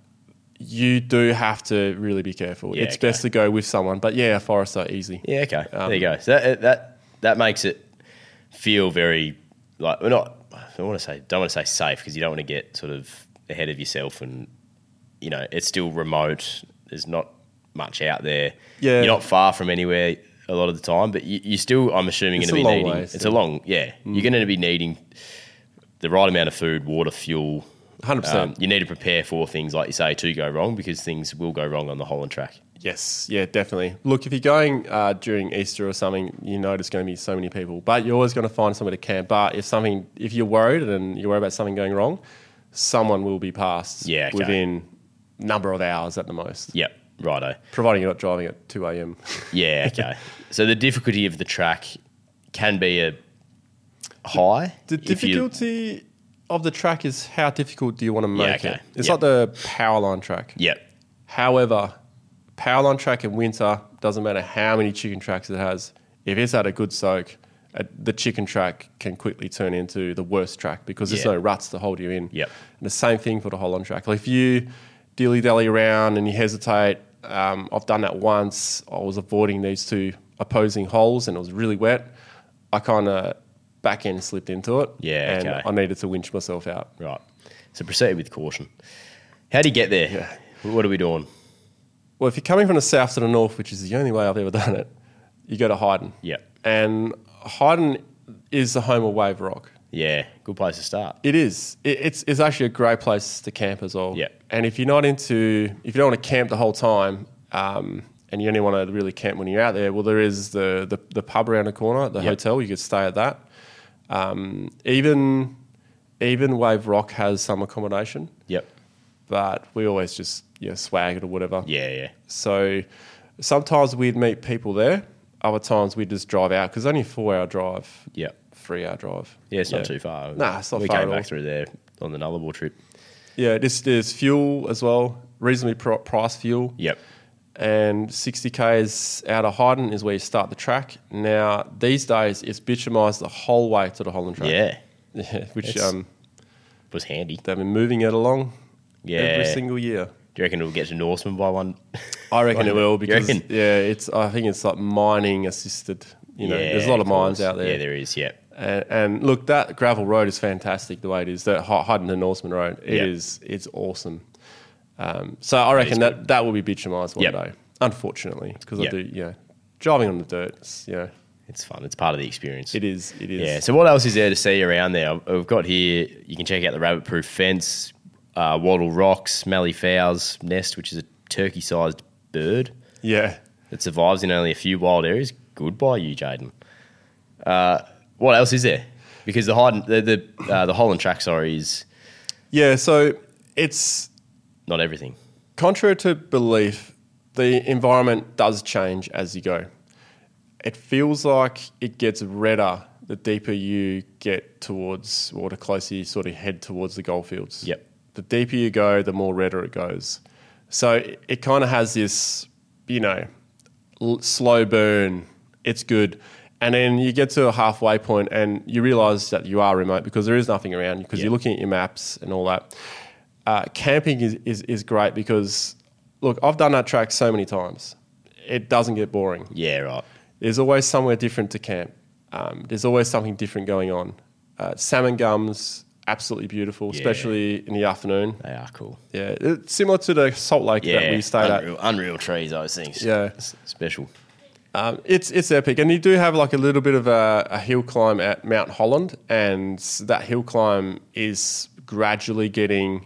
you do have to really be careful. Yeah, it's okay. best to go with someone. But yeah, a Forester, easy. Yeah, okay. Um, there you go. So that that that makes it feel very like we're not. I don't want to say don't want to say safe because you don't want to get sort of ahead of yourself, and you know it's still remote. There's not much out there. Yeah. You're not far from anywhere a lot of the time, but you, you still, I'm assuming, It's going a to be long needing. way It's a still. long, yeah. You're going to be needing the right amount of food, water, fuel. one hundred percent. Um, you need to prepare for things like you say to go wrong because things will go wrong on the Holland track. Yes, yeah, definitely. Look, if you're going uh, during Easter or something, you know there's going to be so many people, but you're always going to find somewhere to camp. But if something, if you're worried and you're worried about something going wrong, someone will be passed Yeah, okay. within number of hours at the most. Yep, righto. Providing you're not driving at two a.m. Yeah, okay. So the difficulty of the track can be a high. The if you- difficulty of the track is how difficult do you want to Yeah, make okay. it? It's Yep. like the Powerline track. Yep. However, Powerline track in winter, doesn't matter how many chicken tracks it has, if it's had a good soak, uh, the chicken track can quickly turn into the worst track because there's Yeah. no ruts to hold you in. Yep. And the same thing for the Holland track. Like if you dilly-dally around and you hesitate, um, I've done that once. I was avoiding these two opposing holes and it was really wet. I kind of back end slipped into it. Yeah, and okay. I needed to winch myself out. Right. So proceed with caution. How do you get there? What are we doing? Well, if you're coming from the south to the north, which is the only way I've ever done it, you go to Hyden. Yep. And Hyden is the home of Wave Rock. Yeah, good place to start. It is. It, it's it's actually a great place to camp as well. Yep. And if you're not into, if you don't want to camp the whole time, um, and you only want to really camp when you're out there, well, there is the the, the pub around the corner, the Yep. hotel. You could stay at that. Um, even even Wave Rock has some accommodation, Yep. but we always just you know, swag it or whatever. Yeah, yeah. So sometimes we'd meet people there. Other times we'd just drive out because only a four-hour drive, Yep. three-hour drive. Yeah, it's not too far. Nah, it's not we far came at back all. through there on the Nullarbor trip. Yeah, this there's fuel as well, reasonably pr- priced fuel. Yep. And sixty kays out of Hyden is where you start the track. Now, these days, it's bitumised the whole way to the Holland track. Yeah. Yeah, which It's- um, Was handy. they've been moving it along Yeah. every single year. Do you reckon it'll get to Norseman by one? I reckon it will You because reckon? yeah, it's I think it's like mining assisted. You know, Yeah, there's a lot of mines course. out there. Yeah, there is. Yeah. And, and look, that gravel road is fantastic the way it is. That Hy- Hyden to Norseman Road, it Yep. is it's awesome. Um, so I reckon is that, that will be bitumised one Yep. day. Unfortunately, because Yep. I do, you know, driving on the dirt, it's, you know, It's fun. It's part of the experience. it is, it is. Yeah. So what else is there to see around there? I've- I've got here. You can check out the rabbit-proof fence, uh, Wattle Rocks, Mallee Fowles nest, which is a turkey-sized bird yeah. that survives in only a few wild areas. Good by you, Jaden. Uh, what else is there? Because the Hyden, the the, uh, the Holland track, sorry, is Yeah, so it's not everything. contrary to belief, the environment does change as you go. It feels like it gets redder the deeper you get towards, or the closer you sort of head towards the goldfields. Yep. The deeper you go, the more redder it goes. So it, it kind of has this, you know, l- slow burn. It's good. And then you get to a halfway point and you realise that you are remote because there is nothing around you because Yep. you're looking at your maps and all that. Uh, camping is, is, is great because, look, I've done that track so many times. it doesn't get boring. Yeah, right. There's always somewhere different to camp. Um, there's always something different going on. Uh, salmon gums, absolutely beautiful, Yeah. especially in the afternoon. They are cool. Yeah, it's similar to the Salt Lake Yeah, that we stayed unreal, at. unreal trees, those things. Yeah. It's special. Um, it's it's epic, and you do have like a little bit of a, a hill climb at Mount Holland, and that hill climb is gradually getting,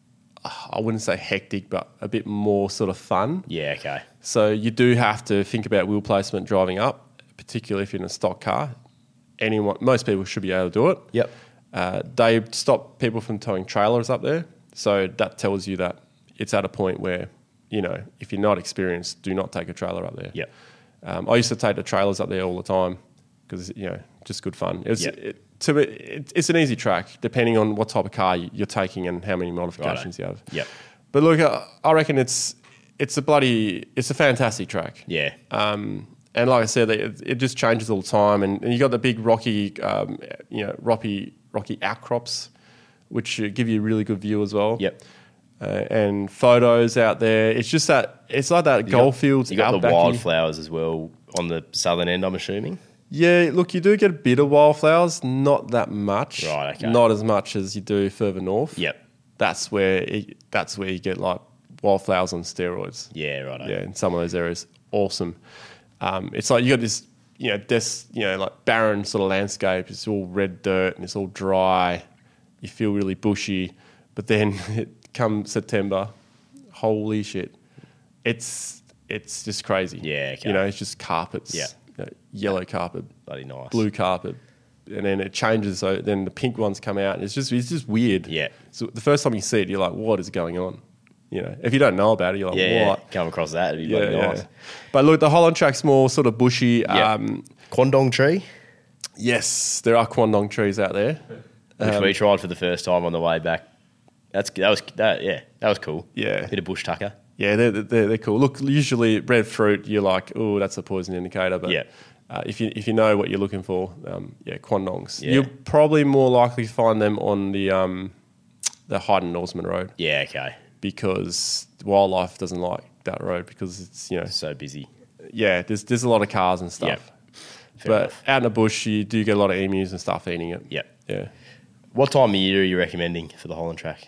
I wouldn't say hectic, but a bit more sort of fun. Yeah, okay. So you do have to think about wheel placement driving up, particularly if you're in a stock car. Anyone, most people should be able to do it. Yep. Uh, they stop people from towing trailers up there, so that tells you that it's at a point where, you know, if you're not experienced, do not take a trailer up there. Yep. Um, I used to take the trailers up there all the time because, you know, just good fun. It's, Yep. it, to me, it, it's an easy track depending on what type of car you- you're taking and how many modifications Righto. you have. Yep. But look, I I reckon it's it's a bloody it's a fantastic track. Yeah. Um, and like I said, it, it just changes all the time, and, and you got the big rocky, um, you know, rocky rocky outcrops, which uh, give you a really good view as well. Yep. Uh, and photos out there. It's just that it's like that Goldfields. You got the outbacky. wildflowers as well on the southern end, I'm assuming. Yeah, look, you do get a bit of wildflowers, not that much. Right, okay. Not as much as you do further north. Yep. That's where it, that's where you get like wildflowers on steroids. Yeah, right. Yeah, in some of those areas, awesome. Um, it's like you got this, you know, this, you know, like barren sort of landscape. It's all red dirt and it's all dry. You feel really bushy, but then it come September, holy shit, it's it's just crazy. Yeah, okay. You know, it's just carpets. Yeah. You know, yellow carpet, Bloody nice. blue carpet, and then it changes. So then the pink ones come out, and it's just it's just weird. Yeah. So the first time you see it, you're like, what is going on? You know, if you don't know about it, you're like, Yeah, what? yeah. Come across that, it'd be Yeah, bloody yeah. nice. But look, the Holland track's more sort of bushy. Yeah. Um, Kwandong tree, yes, there are Kwandong trees out there. which Um, we tried for the first time on the way back. That's that was that yeah that was cool. Yeah. Bit of bush tucker. Yeah, they're, they're, they're cool. Look, usually red fruit, you're like, oh, that's a poison indicator. But Yeah. uh, if you if you know what you're looking for, um, yeah, Kwandongs. Yeah. You're probably more likely to find them on the um, the Hayden Norseman Road Yeah, okay. because wildlife doesn't like that road because it's, you know, So busy. yeah, there's there's a lot of cars and stuff. Yep. Fair But enough. out in the bush, you do get a lot of emus and stuff eating it. Yep. Yeah. What time of year are you recommending for the Holland track?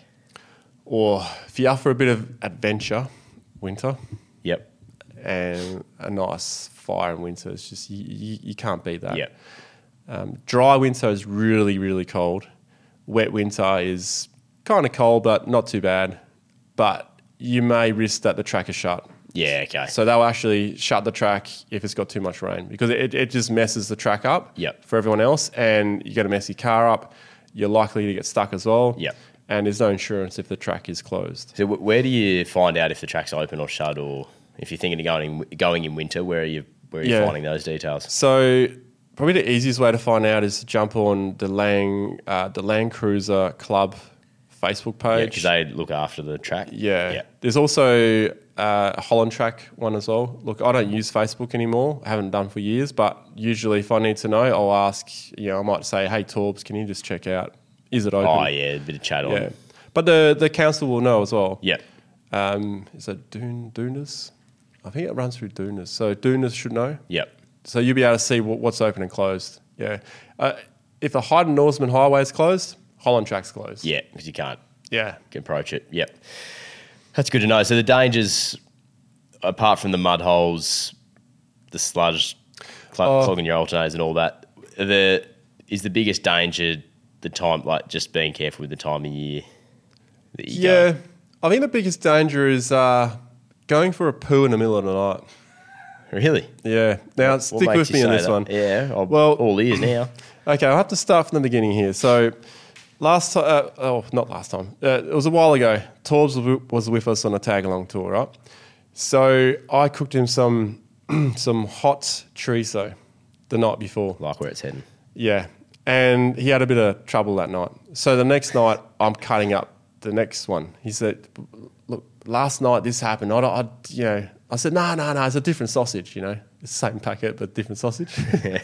Or if you're up for a bit of adventure, winter, Yep. and a nice fire in winter, it's just you, you, you can't beat that. Yep. Um, dry winter is really, really cold. Wet winter is kind of cold, but not too bad. But you may risk that the track is shut. Yeah, okay. So they'll actually shut the track if it's got too much rain because it, it just messes the track up Yep. for everyone else, and you got to mess your car up. You're likely to get stuck as well. Yep. And there's no insurance if the track is closed. So wh- where do you find out if the track's open or shut, or if you're thinking of going in, going in winter? Where are you where are you Yeah. finding those details? So probably the easiest way to find out is to jump on the Lang uh, the Land Cruiser Club Facebook Yeah, page. because they look after the track. Yeah. Yeah. There's also uh, a Holland Track one as well. Look, I don't use Facebook anymore. I haven't done for years, but usually if I need to know, I'll ask, you know, I might say, hey, Torbs, can you just check out, is it open? Oh yeah, a bit of chat on. Yeah. But the, the council will know as well. Yep. Um, is it Dun- Dunas? I think it runs through Dunas. So Dunas should know. Yep. So you'll be able to see what, what's open and closed. Yeah. Uh, if the Hayden Norseman Highway is closed, Holland Track's closed. Yeah, because you can't Yeah. approach it. Yep. That's good to know. So the dangers, apart from the mud holes, the sludge cl- Oh. clogging your alternators and all that, the is the biggest danger the time, like just being careful with the time of year that you Yeah. go. I think the biggest danger is uh, going for a poo in the middle of the night. Really? Yeah. Now, What stick makes with you me on say this that? one. Yeah. I'm Well- all ears now. Okay, I'll have to start from the beginning here. So, last time, uh, oh, not last time, uh, it was a while ago. Torbs was- was with us on a tag along tour, right? So, I cooked him some some hot chorizo the night before. Like where it's heading. Yeah. And he had a bit of trouble that night. So, the next night, I'm cutting up the next one. He said, look, last night this happened. I, don't- I you know, I said, no, no, no, it's a different sausage, you know. It's the same packet, but different sausage.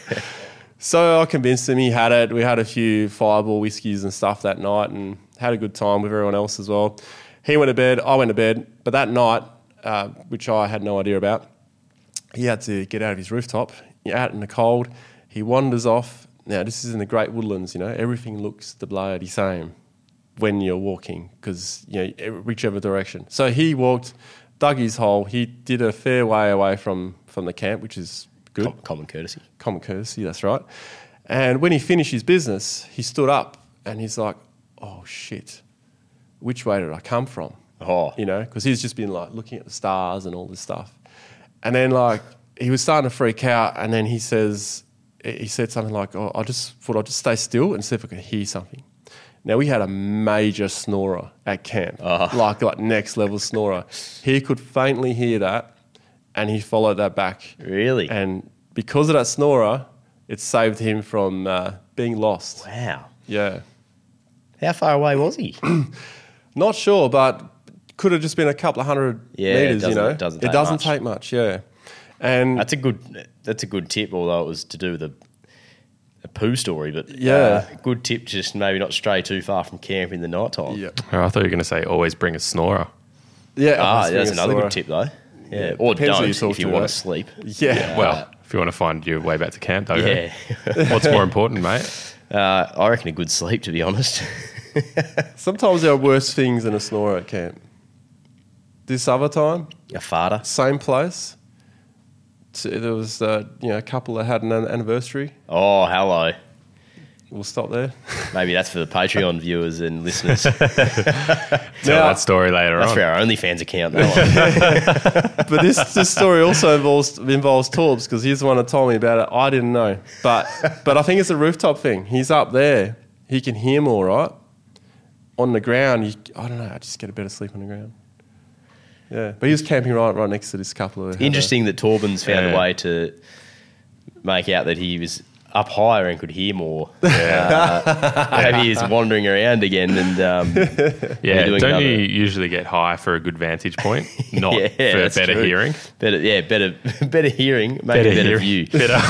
So I convinced him. He had it. We had a few Fireball whiskies and stuff that night and had a good time with everyone else as well. He went to bed. I went to bed. But that night, uh, which I had no idea about, he had to get out of his rooftop, out in the cold. He wanders off. Now, this is in the Great Woodlands, you know. Everything looks the bloody same when you're walking because, you know, whichever direction. So he walked, dug his hole. He did a fair way away from, from the camp, which is good. Com- common courtesy. Common courtesy, that's right. And when he finished his business, he stood up and he's like, oh, shit, which way did I come from? Oh. You know, because he's just been like looking at the stars and all this stuff. And then like he was starting to freak out and then he says, he said something like, oh, I just thought I'd just stay still and see if I could hear something. Now, we had a major snorer at camp, Oh. like like next level snorer. He could faintly hear that and he followed that back. Really? And because of that snorer, it saved him from uh, being lost. Wow. Yeah. How far away was he? Not sure, but could have just been a couple of hundred Yeah, it meters, you doesn't- know. it doesn't it take doesn't much. take much, yeah. And That's a good. That's a good tip, although it was to do with a, a poo story. But Yeah. uh, good tip, just maybe not stray too far from camp in the night time. yeah, Oh, I thought you were going to say always bring a snorer. yeah. Ah, that's that's being a another snorer. good tip though. Yeah, Yeah, or depends who don't you talk if you to, want right? to sleep. Yeah, Well, if you want to find your way back to camp, though, Yeah, what's more important, mate? uh, I reckon a good sleep, to be honest. sometimes there are worse things than a snorer at camp. This other time, a farter. same place. t- There was uh, you know a couple that had an an- anniversary. Oh, hello. We'll stop there. Maybe that's for the Patreon viewers and listeners. Tell Now- that story later That's on. for our OnlyFans account. That one. But this, this story also involves involves Torbs because he's the one that told me about it. I didn't know, but but I think it's a rooftop thing. He's up there, he can hear more, right? On the ground, you, I don't know. I just get a better sleep on the ground. Yeah, but he was camping right right next to this couple. That had a- Interesting that Torben's found Yeah. a way to make out that he was up higher and could hear more. Uh, maybe he's wandering around again and um, Yeah, doing don't another- you usually get high for a good vantage point, not Yeah, for that's better true. hearing? Better, yeah, better, better hearing, maybe better, view. Better.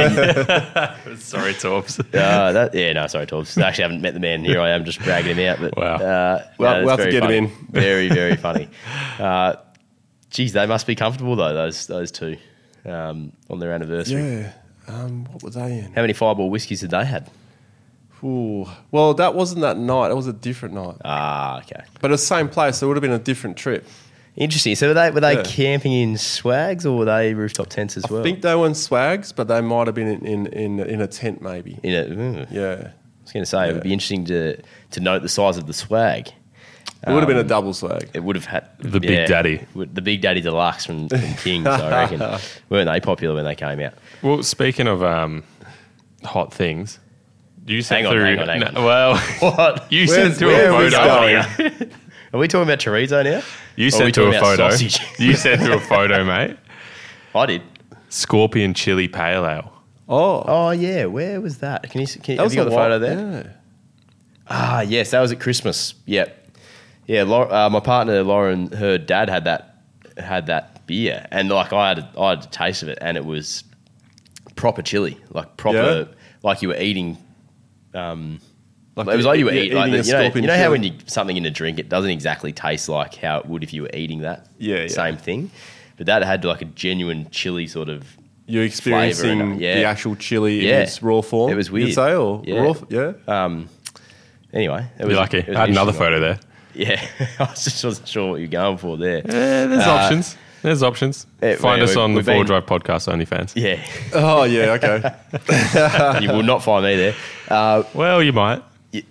Sorry, Torps. Uh, that, yeah, no, sorry, Torbs. I actually haven't met the man. Here I am, just bragging him out. But Wow. uh, Well, no, we'll that's have to very get him funny. in. Very, very funny. Uh, geez, they must be comfortable though. Those those two um, on their anniversary. Yeah. Um, what were they in? How many Fireball whiskies had they had? Ooh. Well, that wasn't that night. That was a different night. Ah, okay. But it's the same place, so it would have been a different trip. Interesting. So were they were they Yeah. camping in swags or were they rooftop tents as I well? think they were in swags, but they might have been in in, in, in a tent maybe. in a, mm, I Yeah. was going to say it would be interesting to to note the size of the swag. It would have been a Um, double swag. It would have had The Big Daddy. would- the Big Daddy Deluxe from, from Kings. I reckon weren't they popular when they came out? Well, speaking of um, hot things, you sent Hang on, through. hang on, hang no, on. well, What? you Where's- sent through where a are we photo. going? Are we talking about chorizo now? You Or are we sent through a talking about photo. sausage? You sent through a photo, mate. I did. Scorpion chili pale ale. Oh, Oh yeah, where was that? Can you, can, that have was you got a the while- photo there? Ah, yes, that was at Christmas. Yep. Yeah, Lau- uh, my partner Lauren, her dad had that had that beer, and like I had a, I had a taste of it, and it was proper chili, like proper, Yeah? like you were eating. Um, Like it was like you were you're eating, like eating the, a you know, scorpion you know how chili. when you something in a drink, it doesn't exactly taste like how it would if you were eating that Yeah, yeah. same thing, but that had like a genuine chili sort of. You're experiencing flavour and- yeah. the actual chili Yeah. in its raw form. It was You'd weird. say, or Yeah. raw, yeah. Um, anyway, it was You're lucky. it was I had an another interesting photo one. there. Yeah, I was just wasn't sure what you're going for there. Eh, there's Uh, options. There's options. eh, Find yeah, us we- on the we've Four been- Drive Podcast OnlyFans. Yeah, Oh, yeah, okay. you will not find me there. Uh, Well, you might.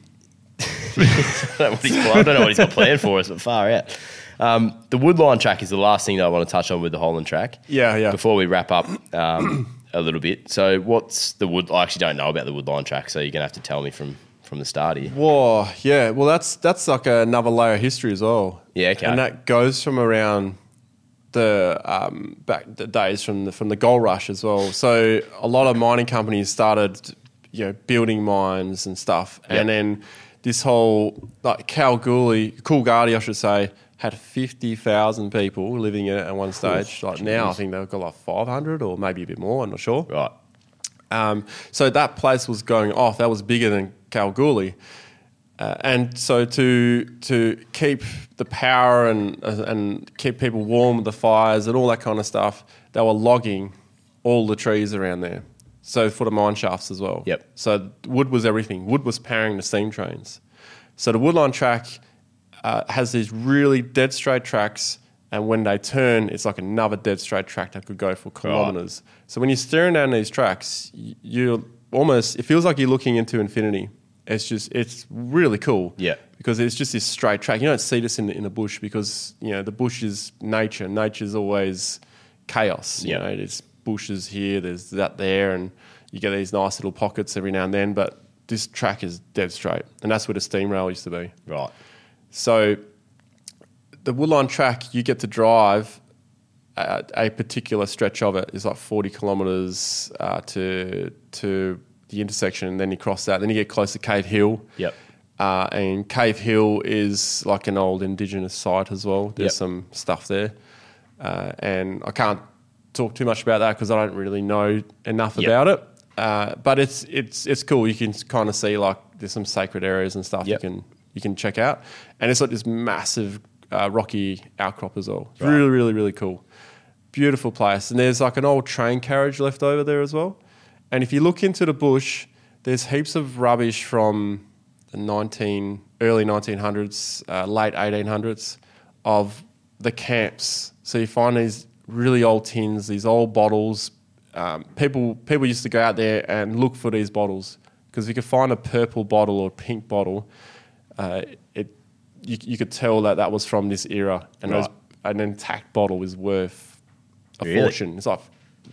I, don't know what he's, I don't know what he's got planned for us, but far out. Um, the Woodline track is the last thing that I want to touch on with the Holland track. Yeah, yeah. Before we wrap up um, a little bit. So, what's the Wood? I actually don't know about the Woodline track, so you're gonna have to tell me from from the start here. Whoa, yeah. Well, that's that's like another layer of history as well. Yeah, okay. And that goes from around the um, back the days from the from the gold rush as well. So a lot of mining companies started, you know, building mines and stuff, Yep. and then this whole like Kalgoorlie, Coolgardie, I should say, had fifty thousand people living in it at one stage. Like now, I think they've got like five hundred or maybe a bit more. I'm not sure. Right. Um, so that place was going off. That was bigger than Kalgoorlie. Uh, and so to to keep the power and uh, and keep people warm with the fires and all that kind of stuff, they were logging all the trees around there. So for the mine shafts as well. Yep. So wood was everything. Wood was powering the steam trains. So the Woodline track uh, has these really dead straight tracks, and when they turn, it's like another dead straight track that could go for kilometres. Right. So when you're staring down these tracks, you're almost, it feels like you're looking into infinity. It's just, it's really cool. Yeah. Because it's just this straight track. You don't see this in the, in the bush because, you know, the bush is nature. Nature's always chaos. You Yeah. know, there's bushes here, there's that there, and you get these nice little pockets every now and then, but this track is dead straight. And that's where the steam rail used to be. Right. So the Woodline track, you get to drive a, a particular stretch of it is like forty kilometres uh, to to the intersection, and then you cross that. Then you get close to Cave Hill. Yep. Uh, and Cave Hill is like an old Indigenous site as well. There's Yep. some stuff there. Uh, and I can't talk too much about that because I don't really know enough Yep. about it. Uh, but it's it's it's cool. You can kind of see like there's some sacred areas and stuff Yep. you can you can check out. And it's like this massive uh, rocky outcrop as well. It's Right. really, really, really cool. Beautiful place. And there's like an old train carriage left over there as well. And if you look into the bush, there's heaps of rubbish from the nineteen early nineteen hundreds, uh, late eighteen hundreds of the camps. So you find these really old tins, these old bottles. Um, people people used to go out there and look for these bottles because if you could find a purple bottle or a pink bottle, uh, it you, you could tell that that was from this era. And Right. those, an intact bottle is worth a Really? fortune. It's like,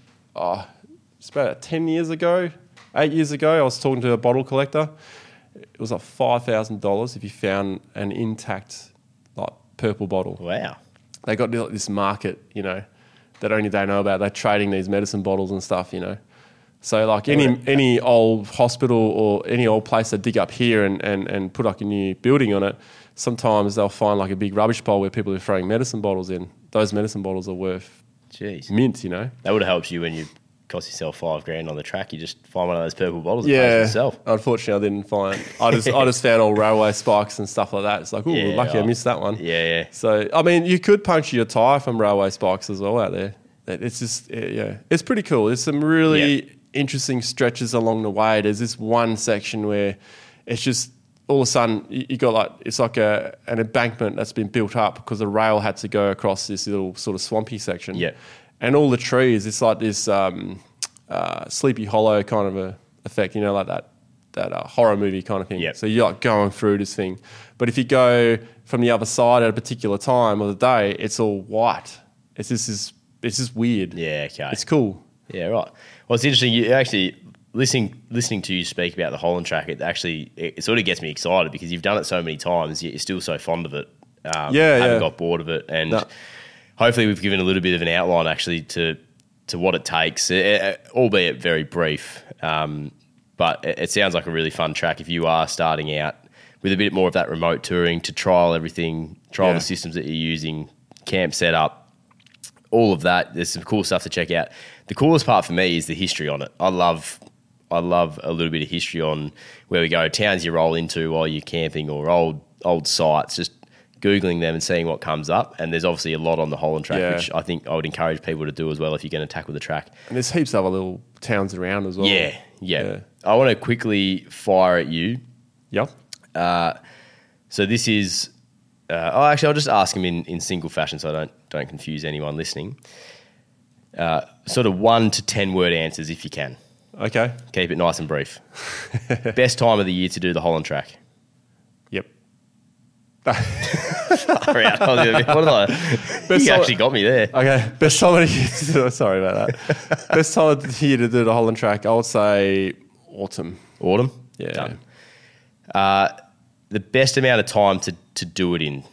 oh, it's about ten years ago, eight years ago, I was talking to a bottle collector. It was like five thousand dollars if you found an intact like purple bottle. Wow. They got like, this market, you know, that only they know about. They're trading these medicine bottles and stuff, you know. So like any any old hospital or any old place they dig up here and, and, and put like a new building on it, sometimes they'll find like a big rubbish pile where people are throwing medicine bottles in. Those medicine bottles are worth Jeez. mint, you know. That would have helped you when you cost yourself five grand on the track. You just find one of those purple bottles and Yeah, pay for yourself. unfortunately, I didn't find. I just I just found all railway spikes and stuff like that. It's like, ooh, Yeah, lucky I oh. missed that one. Yeah, yeah. So I mean, you could puncture your tire from railway spikes as well out there. It's just yeah, it's pretty cool. There's some really Yeah. interesting stretches along the way. There's this one section where it's just all of a sudden you, you got like it's like a an embankment that's been built up because the rail had to go across this little sort of swampy section. Yeah. And all the trees, it's like this um, uh, Sleepy Hollow kind of a effect, you know, like that that uh, horror movie kind of thing. Yep. So you're like going through this thing. But if you go from the other side at a particular time of the day, it's all white. It's just this, it's just weird. Yeah, okay. It's cool. Yeah, right. Well, it's interesting. You actually listening listening to you speak about the Holland track. It actually it sort of gets me excited because you've done it so many times. Yet you're still so fond of it. Um, Yeah, haven't yeah. got bored of it, and No. hopefully we've given a little bit of an outline actually to to what it takes, eh, albeit very brief. Um, but it, it sounds like a really fun track if you are starting out with a bit more of that remote touring to trial everything, trial Yeah. the systems that you're using, camp setup. All of that, there's some cool stuff to check out. The coolest part for me is the history on it. I love, I love a little bit of history on where we go, towns you roll into while you're camping, or old old sites. Just googling them and seeing what comes up. And there's obviously a lot on the Holland track, Yeah. which I think I would encourage people to do as well if you're going to tackle the track. And there's heaps of other little towns around as well. Yeah, yeah. Yeah. I want to quickly fire at you. Yep. So this is. Uh, oh, actually, I'll just ask him in, in single fashion so I don't don't confuse anyone listening. Uh, sort of one to ten word answers if you can. Okay. Keep it nice and brief. Best time of the year to do the Holland track. Yep. Far out. I was gonna be- what did I? Best You time- actually got me there. Okay. Best time of the year to do, sorry about that. Best time of the year to do the Holland track, I would say autumn. Autumn. Yeah. Done. Uh, the best amount of time to, to do it in.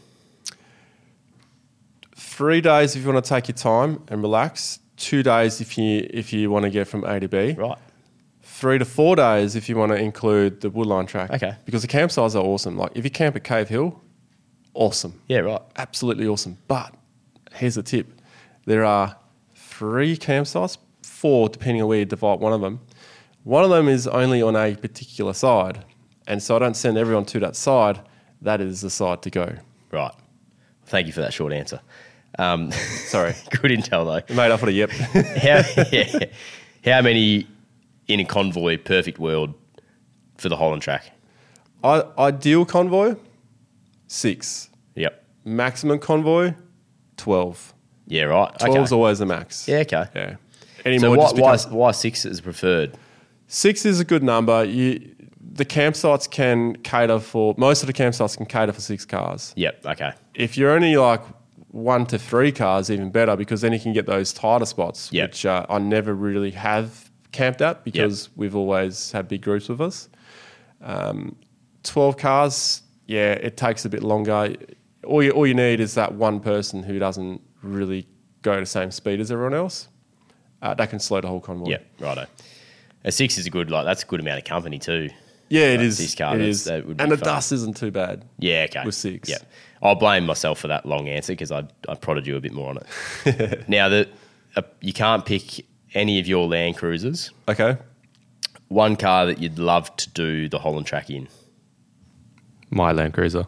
Three days if you want to take your time and relax. Two days if you if you want to get from A to B. Right. Three to four days if you want to include the Woodline track. Okay. Because the campsites are awesome. Like if you camp at Cave Hill, awesome. Yeah. Right. Absolutely awesome. But here's the tip. There are three campsites, four depending on where you divide one of them. One of them is only on a particular side. And so I don't send everyone to that side. That is the side to go. Right. Thank you for that short answer. Um, Sorry. Good intel though. Mate, I put a yep. How, yeah, how many in a convoy, perfect world, for the Holland track? I, ideal convoy, six. Yep. Maximum convoy, twelve. Yeah, right. Twelve's okay. always the max. Yeah, okay. Yeah. Any So more why, just why, becomes- why six is preferred? Six is a good number. You, the campsites can cater for, most of the campsites can cater for six cars. Yep, okay. If you're only like one to three cars, even better, because then you can get those tighter spots, Yep. which uh, I never really have camped at because we've always had big groups with us. Um, twelve cars, yeah, it takes a bit longer. All you, all you need is that one person who doesn't really go the same speed as everyone else. Uh, that can slow the whole convoy. Yep, righto. A six is a good, like, that's a good amount of company too. Yeah, it Like is. this car, it that's- is. that would be and the fun. dust isn't too bad. Yeah, okay. With six. Yeah. I'll blame myself for that long answer because I, I prodded you a bit more on it. Now, the, uh, you can't pick any of your Land Cruisers. Okay. One car that you'd love to do the Holland track in. My Land Cruiser.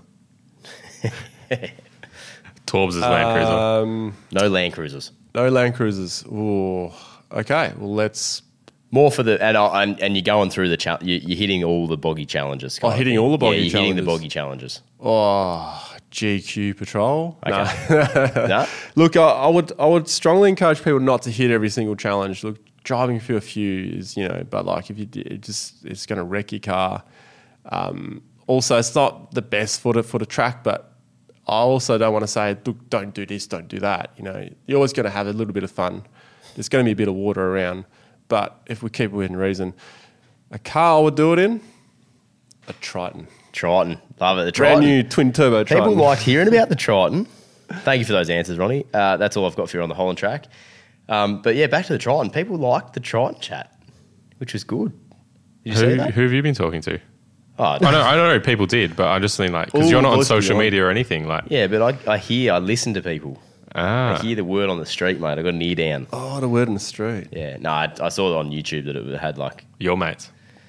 Torbs' Land Cruiser. Um, No Land Cruisers. no Land Cruisers. Ooh. Okay. Well, let's. More for the and I- and, and you're going through the cha- you, you're hitting all the boggy challenges. kind Oh, of hitting thing. all the boggy yeah, you're hitting the challenges. boggy challenges. Oh, G Q Patrol. Okay. No. No? Look, I, I would I would strongly encourage people not to hit every single challenge. Look, driving through a few is, you know, but like if you did, it just it's going to wreck your car. Um, also, it's not the best for the for the track, but I also don't want to say, look, don't do this, don't do that. You know, you're always going to have a little bit of fun. There's going to be a bit of water around, but if we keep it within reason, a car I would do it in, a Triton, Triton, love it. The brand Triton. new twin turbo Triton. People liked hearing about the Triton. Thank you for those answers, Ronnie. Uh, that's all I've got for you on the Holland track. Um, but yeah, back to the Triton. People liked the Triton chat, which was good. Did you see Who, that? who have you been talking to? Oh, I know, I don't know people did, but I just think like, because All you're not on voice social beyond. media or anything. Like, yeah, but I, I hear, I listen to people. ah, I hear the word on the street, mate. I got an ear down. Oh, the word in the street. Yeah, no, I, I saw it on YouTube that it had like your mates.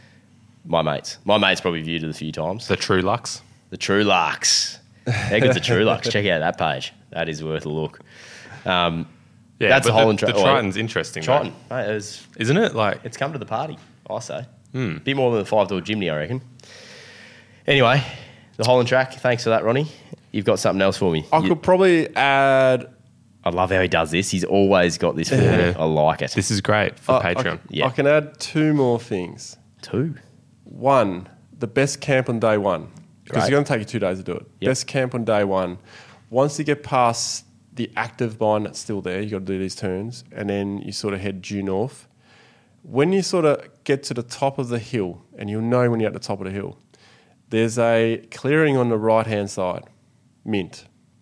my mates. My mates probably viewed it a few times. The True Lux. The True Lux. How good's the True Lux? Check out that page. That is worth a look. Um, Yeah, That's but a Holland the, Tri- the oh, Triton's interesting. though. Triton, mate, it was, Isn't it? Like, it's come to the party, I say. Hmm. Bit more than the five-door Jimny, I reckon. Anyway, the Holland track. Thanks for that, Ronnie. You've got something else for me. I You- could probably add. I love how he does this. He's always got this for me. Yeah. I like it. this is great for I- I, Patreon. can- Yeah. I can add two more things. Two. One, the best camp on day one, because Great. it's going to take you two days to do it. Yep. Best camp on day one. Once you get past the active bind that's still there, you got to do these turns, and then you sort of head due north. When you sort of get to the top of the hill, and you'll know when you're at the top of the hill, there's a clearing on the right-hand side, mint.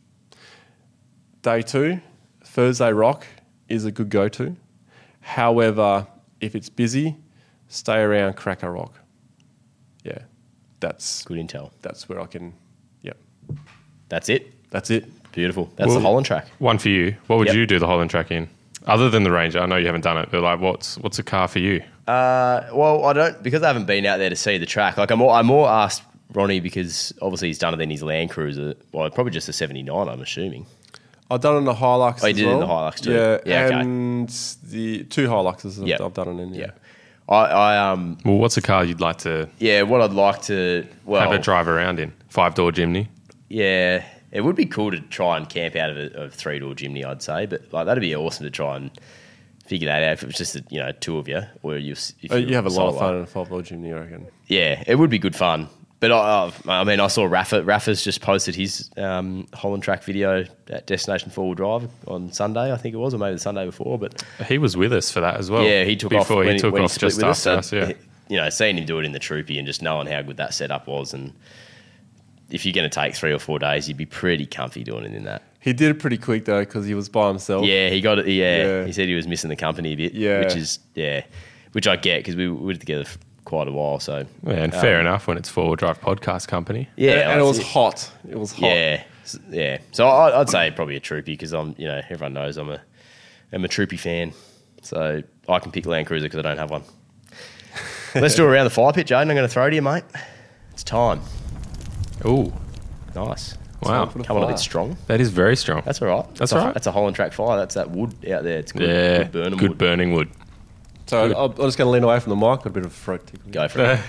Day two, Thursday Rock is a good go-to. However, if it's busy, stay around Cracker Rock. Yeah, that's Good intel. that's where I can. Yep, That's it. that's it. Beautiful. That's Well- the Holland track. One for you. What would Yep. you do the Holland track in? Other than the Ranger, I know you haven't done it, but like, what's what's a car for you? Uh, well, I don't because I haven't been out there to see the track. Like I'm more, I more asked Ronnie because obviously he's done it in his Land Cruiser. Well, probably just a seventy-nine, I'm assuming. I've done it in the Hilux. Oh, you as did it in well. the Hilux too? Yeah, Yeah, okay. and the two Hiluxes I've, Yep. I've done it in. Yeah. Yeah. I, I um Well, what's a car you'd like to yeah, what I'd like to well have a drive around in? Five door Jimny. yeah, it would be cool to try and camp out of a, a three door Jimny, I'd say, but like that'd be awesome to try and figure that out if it was just you know two of you or you if Uh, you have a lot of solo. fun in a five-door Jimny, I reckon. Yeah, it would be good fun. But I, I I mean, I saw Rafa. Rafa's just posted his um, Holland track video at Destination Four Wheel Drive on Sunday, I think it was, or maybe the Sunday before. But He was with us for that as well. yeah, he took off before when he took when off split just with us, after so, us. Yeah, You know, seeing him do it in the Troopy and just knowing how good that setup was, and if you're going to take three or four days, you'd be pretty comfy doing it in that. He did it pretty quick though because he was by himself. Yeah, he got it. Yeah, Yeah. he said he was missing the company a bit. Yeah. which is yeah, which I get because we were together for quite a while. So yeah and fair enough when it's four wheel drive podcast company. yeah, and, and it was it's- hot. It was hot. Yeah, S- yeah. So I, I'd say probably a Troopy because I'm, you know, everyone knows I'm a, I'm a Troopy fan. So I can pick Land Cruiser because I don't have one. Let's do it around the fire pit, Jaden. I'm going to throw to you, mate. It's time. Ooh, Nice. Wow. Coming a bit strong. That is very strong. That's all right. That's a, all right. That's a Holland Track fire. That's that wood out there. It's good. yeah, good burning good wood. burning wood. So I'm, I'm just going to lean away from the mic. Got a bit of a throat tickle. Go for it.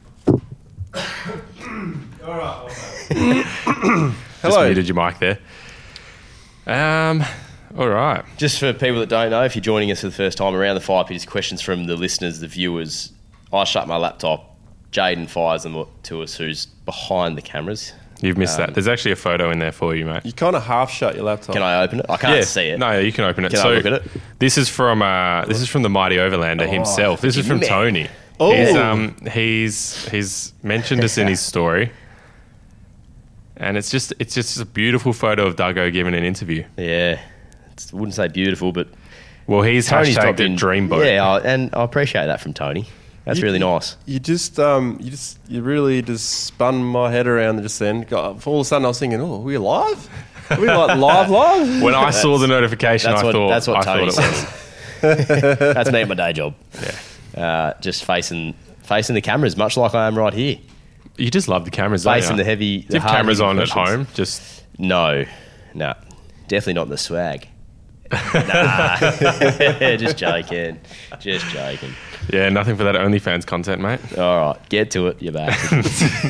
Just Hello. muted your mic there. Um, all right. Just for people that don't know, if you're joining us for the first time around the fire pit, is questions from the listeners, the viewers. I shut my laptop. Jaden fires them to us, who's behind the cameras. You've missed Um, that. There's actually a photo in there for you, mate. You kind of half shut your laptop. Can I open it? I can't yeah. see it. No, yeah, you can open it. Can I so look at it? This is from uh, this is from the Mighty Overlander himself. This is from man. Tony. Oh. He's um he's he's mentioned us in his story. And it's just it's just a beautiful photo of Duggo giving an interview. Yeah. It's, wouldn't say beautiful, but Well, he's Tony's hashtagged dropped it in Dreamboat. Yeah, I, and I appreciate that from Tony. That's You- really nice. You just, um, you just, you really just spun my head around just then. Got, all of a sudden, I was thinking, "Oh, are we live? Are we like live, live?" When I saw the notification, That's I what thought that's what I Tony thought it was. says. That's me at my day job. Yeah. Uh, just facing facing the cameras, much like I am right here. You just love the cameras, don't Facing you? the heavy. Do The you have hard cameras hitting on at questions. home? Just No, no, definitely not the swag. Nah, just joking, just joking. yeah, nothing for that OnlyFans content, mate. All right, get to it, you bastard.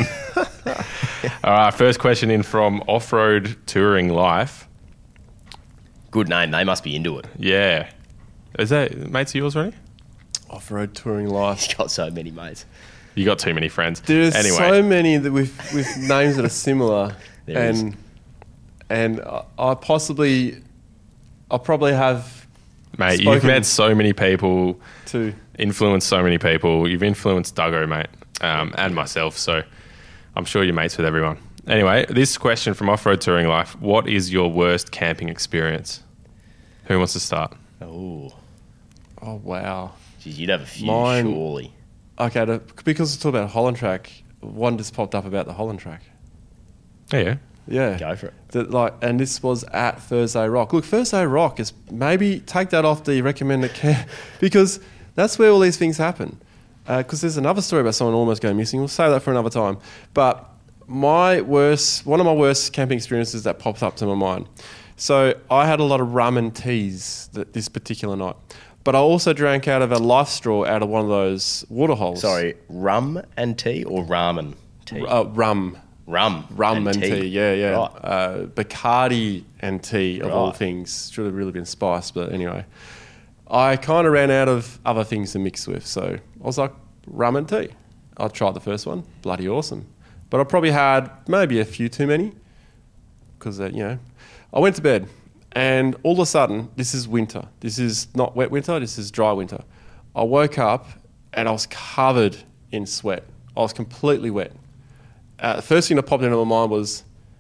All right, first question in from Off-Road Touring Life. Good name. They must be into it. Yeah. Is that mates of yours, Ronnie? Off-road touring life. He's got so many mates. You got too many friends. There's anyway, so many that with with names that are similar, There and is. and I- I possibly, I probably have mate, you've spoken- met so many people, two. influenced so many people. You've influenced Duggo, mate, um, and myself. So I'm sure you're mates with everyone. Anyway, this question from Off-Road Touring Life. What is your worst camping experience? Who wants to start? Oh, Oh wow. geez, you'd have a few, Mine- surely. Okay, to, because we talk about Holland Track, one just popped up about the Holland Track. Yeah, yeah. Yeah, Go for it. That, like, and this was at Thursday Rock. Look, Thursday Rock is maybe take that off the recommended camp because that's where all these things happen. Because there's another story about someone almost going missing. We'll save that for another time. But my worst, one of my worst camping experiences that pops up to my mind. So I had a lot of rum and teas th- this particular night, but I also drank out of a life straw out of one of those water holes. Sorry, rum and tea or ramen tea? uh, rum. rum, Rum and, tea. yeah, yeah. Right. Uh, Bacardi and tea, of all Right. things. Should have really been spice, but anyway. I kind of ran out of other things to mix with, so I was like, rum and tea. I tried the first one, bloody awesome. But I probably had maybe a few too many, because, uh, you know, I went to bed, and all of a sudden, this is winter. This is not wet winter, this is dry winter. I woke up, and I was covered in sweat. I was completely wet. Uh, the first thing that popped into my mind was,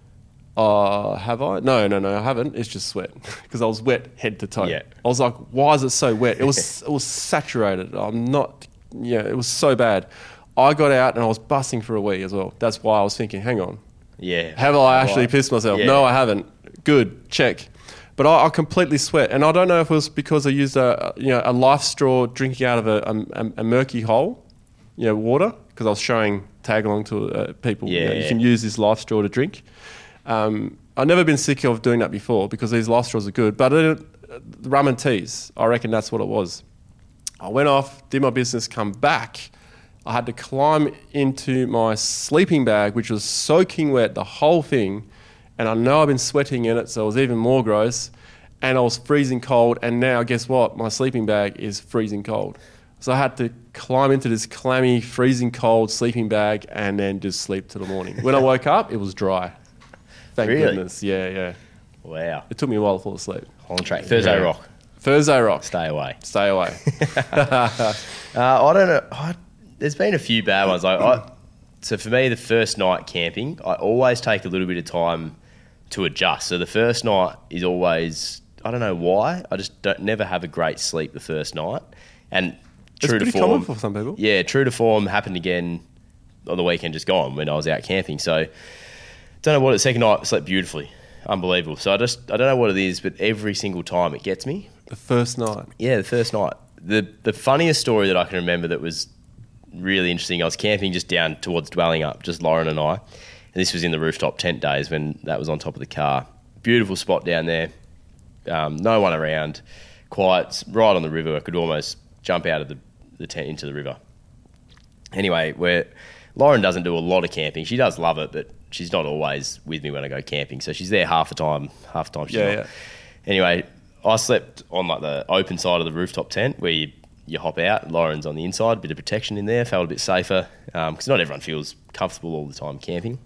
uh, have I? No, no, no, I haven't. It's just sweat because I was wet head to toe. Yeah. I was like, why is it so wet? It was it was saturated. I'm not, yeah, it was so bad. I got out and I was busting for a wee as well. That's why I was thinking, hang on, Yeah. have I actually Right. pissed myself? Yeah. No, I haven't. Good, check. But I, I completely sweat, and I don't know if it was because I used a you know a life straw drinking out of a, a, a murky hole, you know, water, because I was showing tag along to uh, people. You know, Yeah. you can use this life straw to drink. Um, I've never been sick of doing that before because these life straws are good. But uh, the rum and teas, I reckon that's what it was. I went off, did my business, come back. I had to climb into my sleeping bag, which was soaking wet, the whole thing. And I know I've been sweating in it, so it was even more gross. And I was freezing cold. And now, guess what? My sleeping bag is freezing cold. So I had to climb into this clammy, freezing cold sleeping bag and then just sleep till the morning. When I woke up, it was dry. Thank Really? goodness. Yeah, yeah. Wow. It took me a while to fall asleep. Holland Track. Thursday Yeah. Rock. Thursday Rock. Stay away. Stay away. Uh, I don't know. I, there's been a few bad ones. Like I, so for me, the first night camping, I always take a little bit of time to adjust. So the first night is always, I don't know why, I just don't never have a great sleep the first night. And It's true to pretty form, common for some people. yeah, true to form happened again on the weekend just gone when I was out camping. So don't know what. The second night slept beautifully, unbelievable. So I just I don't know what it is, but every single time it gets me. The first night. Yeah, the first night. The the funniest story that I can remember that was really interesting, I was camping just down towards Dwellingup, just Lauren and I, this was in the rooftop tent days when that was on top of the car. Beautiful spot down there. Um, no one around. Quiet, right on the river. I could almost jump out of the, the tent into the river. Anyway, where Lauren doesn't do a lot of camping. She does love it, but she's not always with me when I go camping. So she's there half the time, half the time she's Yeah, not. yeah. Anyway, I slept on like the open side of the rooftop tent where you, you hop out. Lauren's on the inside, a bit of protection in there, felt a bit safer because um, not everyone feels comfortable all the time camping.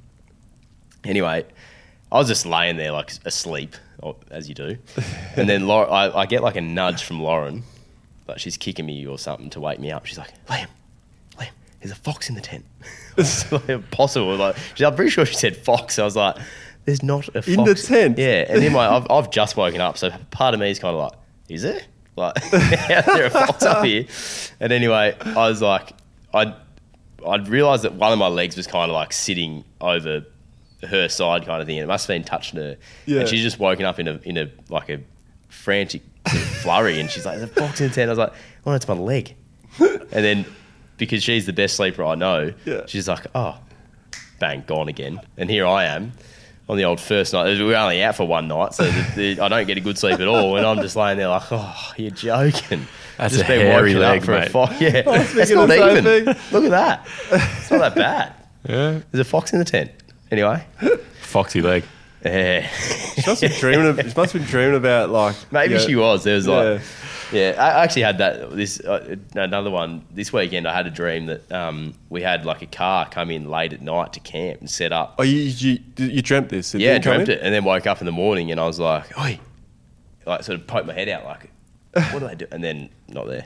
Anyway, I was just laying there like asleep, as you do. And then Lauren, I, I get like a nudge from Lauren, like she's kicking me or something to wake me up. She's like, Liam, Liam, there's a fox in the tent. It's like impossible. Like, she's, I'm pretty sure she said fox. I was like, there's not a fox. In the tent? Yeah. And then my, I've, I've just woken up. So part of me is kind of like, is there? Like, is there a fox up here? And anyway, I was like, I'd, I'd realised that one of my legs was kind of like sitting over her side kind of thing, and it must have been touching her. Yeah. And she's just woken up in a in a like a frantic flurry, and she's like, "There's a fox in the tent." I was like, "Oh, it's my leg." And then because she's the best sleeper I know, Yeah. she's like, "Oh, bang, gone again." And here I am on the old first night. We were only out for one night, so the, the, I don't get a good sleep at all. And I'm just laying there like, "Oh, you're joking." That's just a hairy woken leg, up for mate. a fox. Yeah, I was that's thinking not the same even. thing. Look at that. It's not that bad. Yeah. There's a fox in the tent. Anyway, Foxy leg. yeah. She must have been dreaming. Of, she must have been dreaming about like Maybe yeah, she was. There was like, Yeah. yeah. I actually had that. This uh, another one this weekend. I had a dream that um, we had like a car come in late at night to camp and set up. Oh, you you, you dreamt this? It yeah, didn't come dreamt in? it, and then woke up in the morning and I was like, "Oi!" Like sort of poked my head out, like, "What do they do?" And then not there.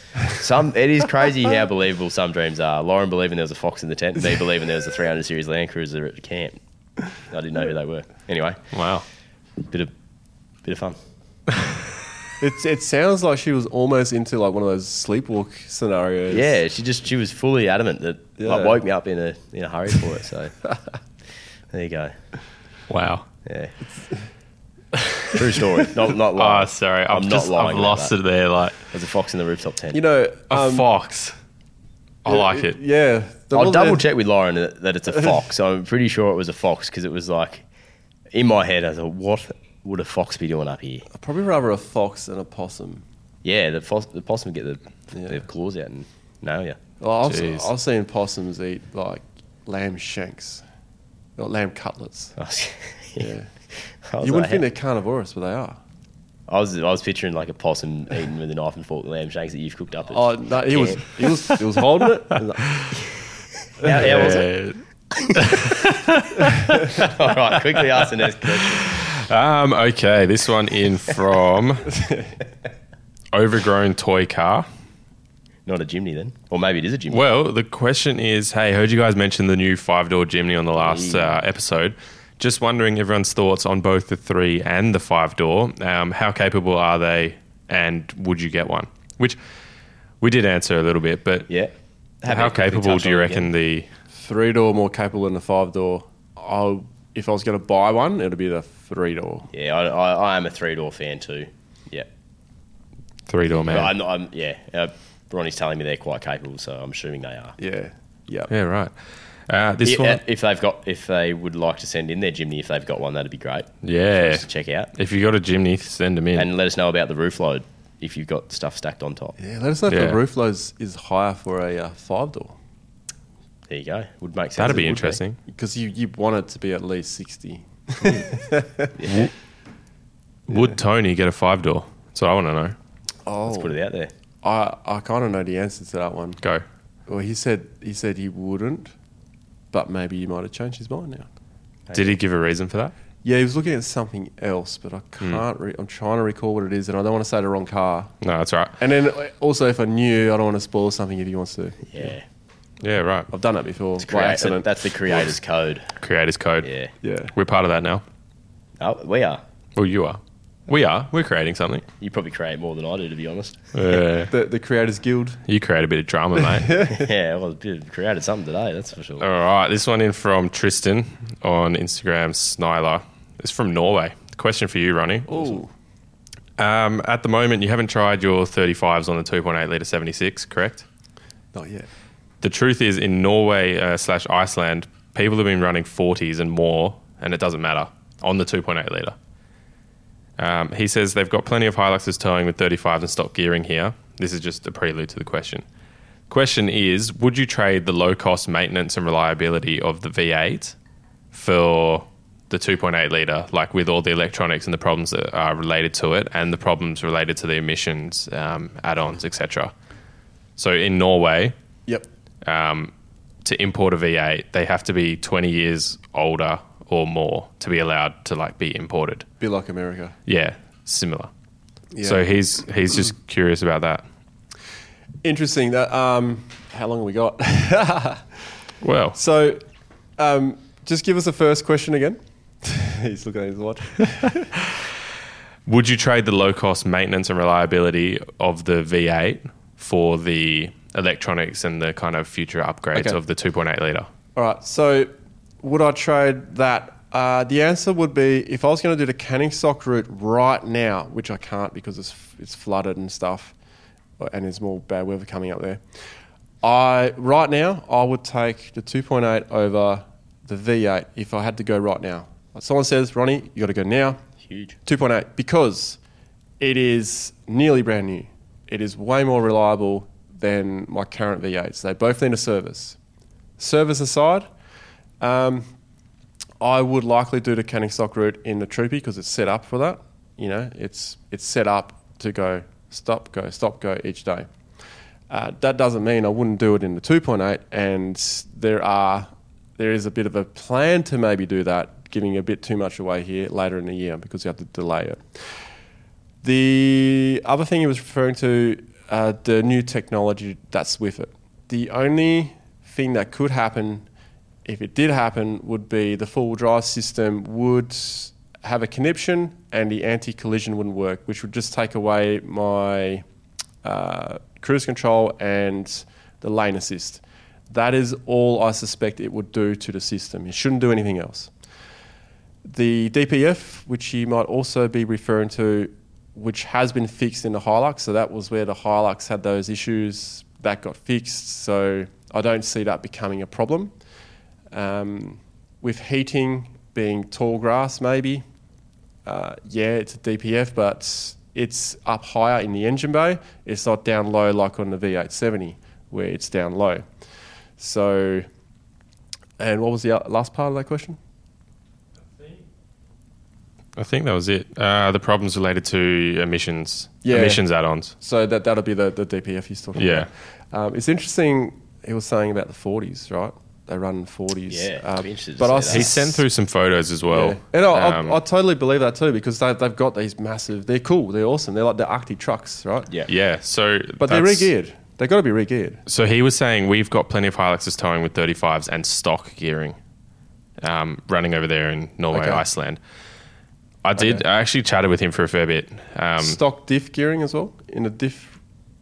Some it is crazy how believable some dreams are. Lauren believing there was a fox in the tent, and me believing there was a three hundred series Land Cruiser at the camp. I didn't know who they were. Anyway, Wow. bit of bit of fun. It's, it sounds like she was almost into like one of those sleepwalk scenarios. Yeah, she just she was fully adamant that Yeah. like woke me up in a in a hurry for it. So there you go. Wow. Yeah, true story. Not not Oh, lying. sorry. I've I'm not just lying I've about lost that. it there. Like There's a fox in the rooftop tent. You know, a um, fox. I like it. Yeah. The I'll one double that- check with Lauren that, that it's a fox. I'm pretty sure it was a fox because it was like in my head. I thought, what would a fox be doing up here? I'd probably rather a fox than a possum. Yeah, the, fos- the possum would get the, Yeah. the claws out and nail you. Well, I've, Jeez. I've seen possums eat like lamb shanks, not lamb cutlets. I was, Yeah. I was You wouldn't like, think they're carnivorous, but they are. I was I was picturing like a possum eating with a knife and fork lamb shanks that you've cooked up. At Oh no, he was camp. he was he was holding it. He was like, How, how was it? Yeah. All right, quickly ask the next question. Um, okay, this one in from Overgrown Toy Car. Not a Jimny then, or maybe it is a Jimny. Well, the question is, hey, heard you guys mention the new five-door Jimny on the last uh, episode. Just wondering everyone's thoughts on both the three and the five-door. Um, how capable are they, and would you get one? Which we did answer a little bit, but yeah. Happy how to quickly capable touch do you on it reckon again. the... three door more capable than the five door. I'll if I was going to buy one, it'd be the three door. Yeah, I, I, I am a three door fan too. Yeah, Three-door man. but I'm, not- I'm yeah. Uh, Ronnie's telling me they're quite capable, so I'm assuming they are. Yeah, yeah. Yeah, right. Uh, this Yeah, one... if they've got, if they would like to send in their Jimny, if they've got one, that'd be great. For Yeah. us to check out If you got a Jimny, send them in. and let us know about the roof load if you've got stuff stacked on top. Yeah, let us know if Yeah. the roof load is higher for a uh, five door. There you go. Would make sense. That'd It be would interesting. Because you, you want it to be at least sixty. Would Tony get a five-door? That's what I want to know. Oh, Let's put it out there. I, I kind of know the answer to that one. Go. Well, he said he said he wouldn't, but maybe he might have changed his mind now. Did he give a reason for that? Yeah, he was looking at something else, but I can't. Re- I'm trying to recall what it is, and I don't want to say the wrong car. No, that's right. And then also, if I knew, I don't want to spoil something if he wants to. Yeah. Yeah, right. I've done that before by Create- accident. That's the creator's code. Creators Code. Yeah. Yeah. We're part of that now. Oh, we are. Well, you are. We are. We're creating something. You probably create more than I do, to be honest. Yeah. The the Creators Guild. You create a bit of drama, mate. Yeah, well, I've created something today, that's for sure. All right. This one in from Tristan on Instagram, Snyler. It's from Norway. Question for you, Ronnie. Oh, Um, at the moment, you haven't tried your thirty-fives on the two point eight litre seventy-six, correct? not yet. The truth is, in Norway uh, slash Iceland, people have been running forties and more, and it doesn't matter, on the two point eight litre. Um, he says they've got plenty of Hiluxes towing with thirty-fives and stock gearing here. This is just a prelude to the question. Question is, would you trade the low-cost maintenance and reliability of the V eight for the two point eight litre, like with all the electronics and the problems that are related to it and the problems related to the emissions, um, add-ons, et cetera? So in Norway, Yep. um, to import a V eight, they have to be twenty years older or more to be allowed to like be imported. Be like America. Yeah, similar. Yeah. So he's he's just curious about that. Interesting. That um, how long have we got? Well, So, um, just give us the first question again. He's looking at his watch. would you trade the low-cost maintenance and reliability of the V eight for the electronics and the kind of future upgrades Okay. of the two point eight litre? All right. So, would I trade that? Uh, the answer would be if I was going to do the canning stock route right now, which I can't because it's it's flooded and stuff, and there's more bad weather coming up there. I right now I would take the two point eight over the V eight if I had to go right now. Like someone says, Ronnie, you got to go now. Huge. two point eight because it is nearly brand new. It is way more reliable than my current V eights. They both need a service. Service aside, um, I would likely do the canning stock route in the Troopy because it's set up for that. You know, it's it's set up to go stop, go, stop, go each day. Uh, that doesn't mean I wouldn't do it in the two point eight, and there are there is a bit of a plan to maybe do that, giving a bit too much away here later in the year because you have to delay it. The other thing he was referring to, uh, the new technology that's with it. The only thing that could happen, if it did happen, would be the four-wheel drive system would have a conniption and the anti-collision wouldn't work, which would just take away my uh, cruise control and the lane assist. That is all I suspect it would do to the system. It shouldn't do anything else. The D P F, which you might also be referring to, which has been fixed in the Hilux, so that was where the Hilux had those issues, that got fixed, so I don't see that becoming a problem. Um, with heating being tall grass maybe, uh, yeah, it's a D P F, but it's up higher in the engine bay. It's not down low like on the V eight seventy, where it's down low. So, and what was the last part of that question? I think that was it. Uh, the problems related to emissions, Yeah. emissions add-ons. So that, that'll be the, the D P F he's talking Yeah. about. Um, it's interesting, he was saying about the forties, right? They run forties. Yeah, Um, I'd be interested to but see I that. s- He sent through some photos as well. Yeah. And I, Um, I, I totally believe that too because they, they've got these massive, they're cool, they're awesome. They're like the Arctic trucks, right? Yeah. Yeah, so But they're that's- re-geared. They've got to be re-geared. So he was saying we've got plenty of Hiluxes towing with thirty-fives and stock gearing, um, running over there in Norway, Okay. Iceland. I did. Okay. I actually chatted with him for a fair bit. Um, Stock diff gearing as well in the diff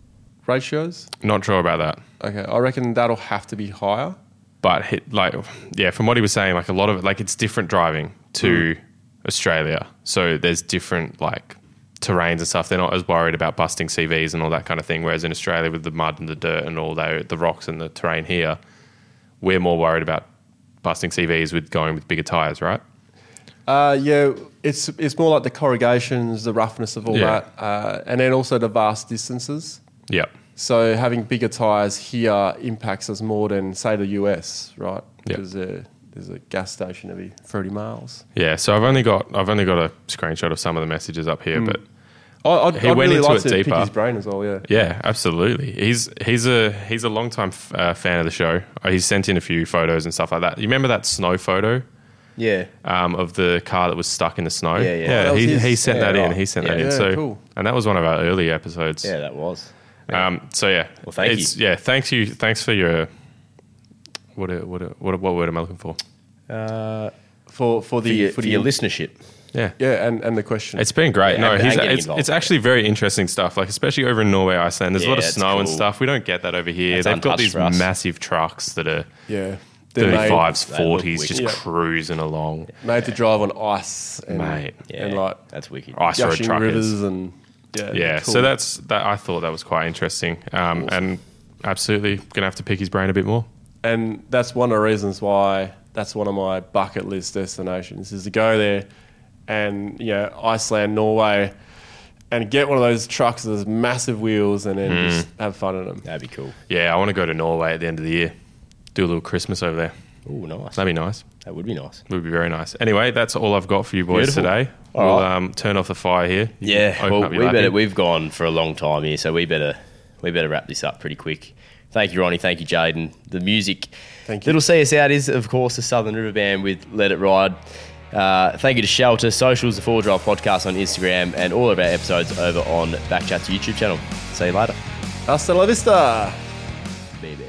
ratios. not sure about that, Okay, I reckon that'll have to be higher. but he, like, yeah, from what he was saying, like a lot of it, like it's different driving to Mm. Australia. So there's different like terrains and stuff. They're not as worried about busting C Vs and all that kind of thing. Whereas in Australia, with the mud and the dirt and all that, the rocks and the terrain here, we're more worried about busting C Vs with going with bigger tires, right? Uh, yeah, it's it's more like the corrugations, the roughness of all Yeah. that, uh, and then also the vast distances. Yep. So having bigger tyres here impacts us more than, say, the U S, right? Yep. Because uh, there's a gas station every thirty miles. Yeah, so I've only got I've only got a screenshot of some of the messages up here, but I, I'd, He I'd went really into like it to pick deeper. his brain as well, yeah. yeah, absolutely. He's he's a he's a long time f- uh, fan of the show. Uh, He's sent in a few photos and stuff like that. You remember that snow photo Yeah. um, of the car that was stuck in the snow? Yeah, yeah. yeah. That was he his- he sent yeah, that in. right. He sent Yeah. that in. Yeah, So cool. and that was one of our early episodes. Yeah, that was. Um, so yeah. Well, thank it's, you. Yeah, thanks you. Thanks for your what a, what a, what a, what word am I looking for? Uh, For, for the for your, for for the your listenership. Yeah. Yeah, and, and the question. It's been great. Yeah, no, and- he's, and getting it's, involved, it's actually very interesting stuff. Like especially over in Norway, Iceland. There's a Yeah, lot of that's snow and cool. stuff. We don't get that over here. That's They've got untouched these for us. massive trucks that are yeah. They're thirty-fives, They look forties, just wicked. Yeah. cruising along. made, made to drive on ice and, Mate. Yeah. and like that's wicked. Ice road gushing truckers. rivers and yeah. Yeah, cool. so that's that. I thought that was quite interesting, um, and absolutely gonna have to pick his brain a bit more. And that's one of the reasons why that's one of my bucket list destinations, is to go there and, you know, Iceland, Norway, and get one of those trucks with those massive wheels and then mm. just have fun in them. That'd be cool. Yeah, I want to go to Norway at the end of the year. Do a little Christmas over there. Oh, nice. That'd be nice. That would be nice. Would be very nice. Anyway, that's all I've got for you boys Beautiful. today. All we'll right. um, turn off the fire here. You Yeah, open well, up we your lap better, here. we've gone for a long time here, so we better we better wrap this up pretty quick. Thank you, Ronnie. Thank you, Jaden. The music Thank you. that'll see us out is, of course, the Southern River Band with Let It Ride. Uh, thank you to Shelter, Socials, the Four Drive Podcast on Instagram, and all of our episodes over on Backchat's YouTube channel. See you later. Hasta la vista. Baby.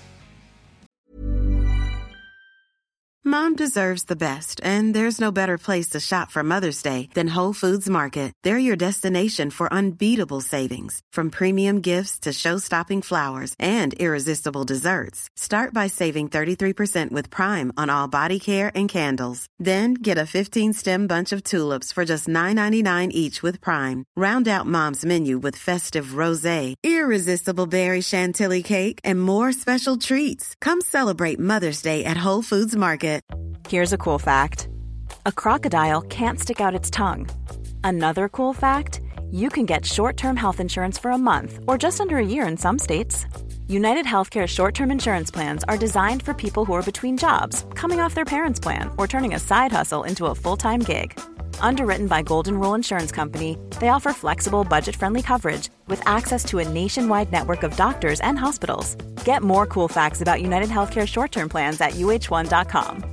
Mom deserves the best, and there's no better place to shop for Mother's Day than Whole Foods Market. They're your destination for unbeatable savings, from premium gifts to show-stopping flowers and irresistible desserts. Start by saving thirty-three percent with Prime on all body care and candles. Then get a fifteen-stem bunch of tulips for just nine ninety-nine each with Prime. Round out Mom's menu with festive rosé, irresistible berry chantilly cake, and more special treats. Come celebrate Mother's Day at Whole Foods Market. Here's a cool fact. A crocodile can't stick out its tongue. Another cool fact, you can get short-term health insurance for a month or just under a year in some states. United Healthcare short-term insurance plans are designed for people who are between jobs, coming off their parents' plan, or turning a side hustle into a full-time gig. Underwritten by Golden Rule Insurance Company, they offer flexible, budget-friendly coverage with access to a nationwide network of doctors and hospitals. Get more cool facts about United Healthcare short-term plans at U H one dot com.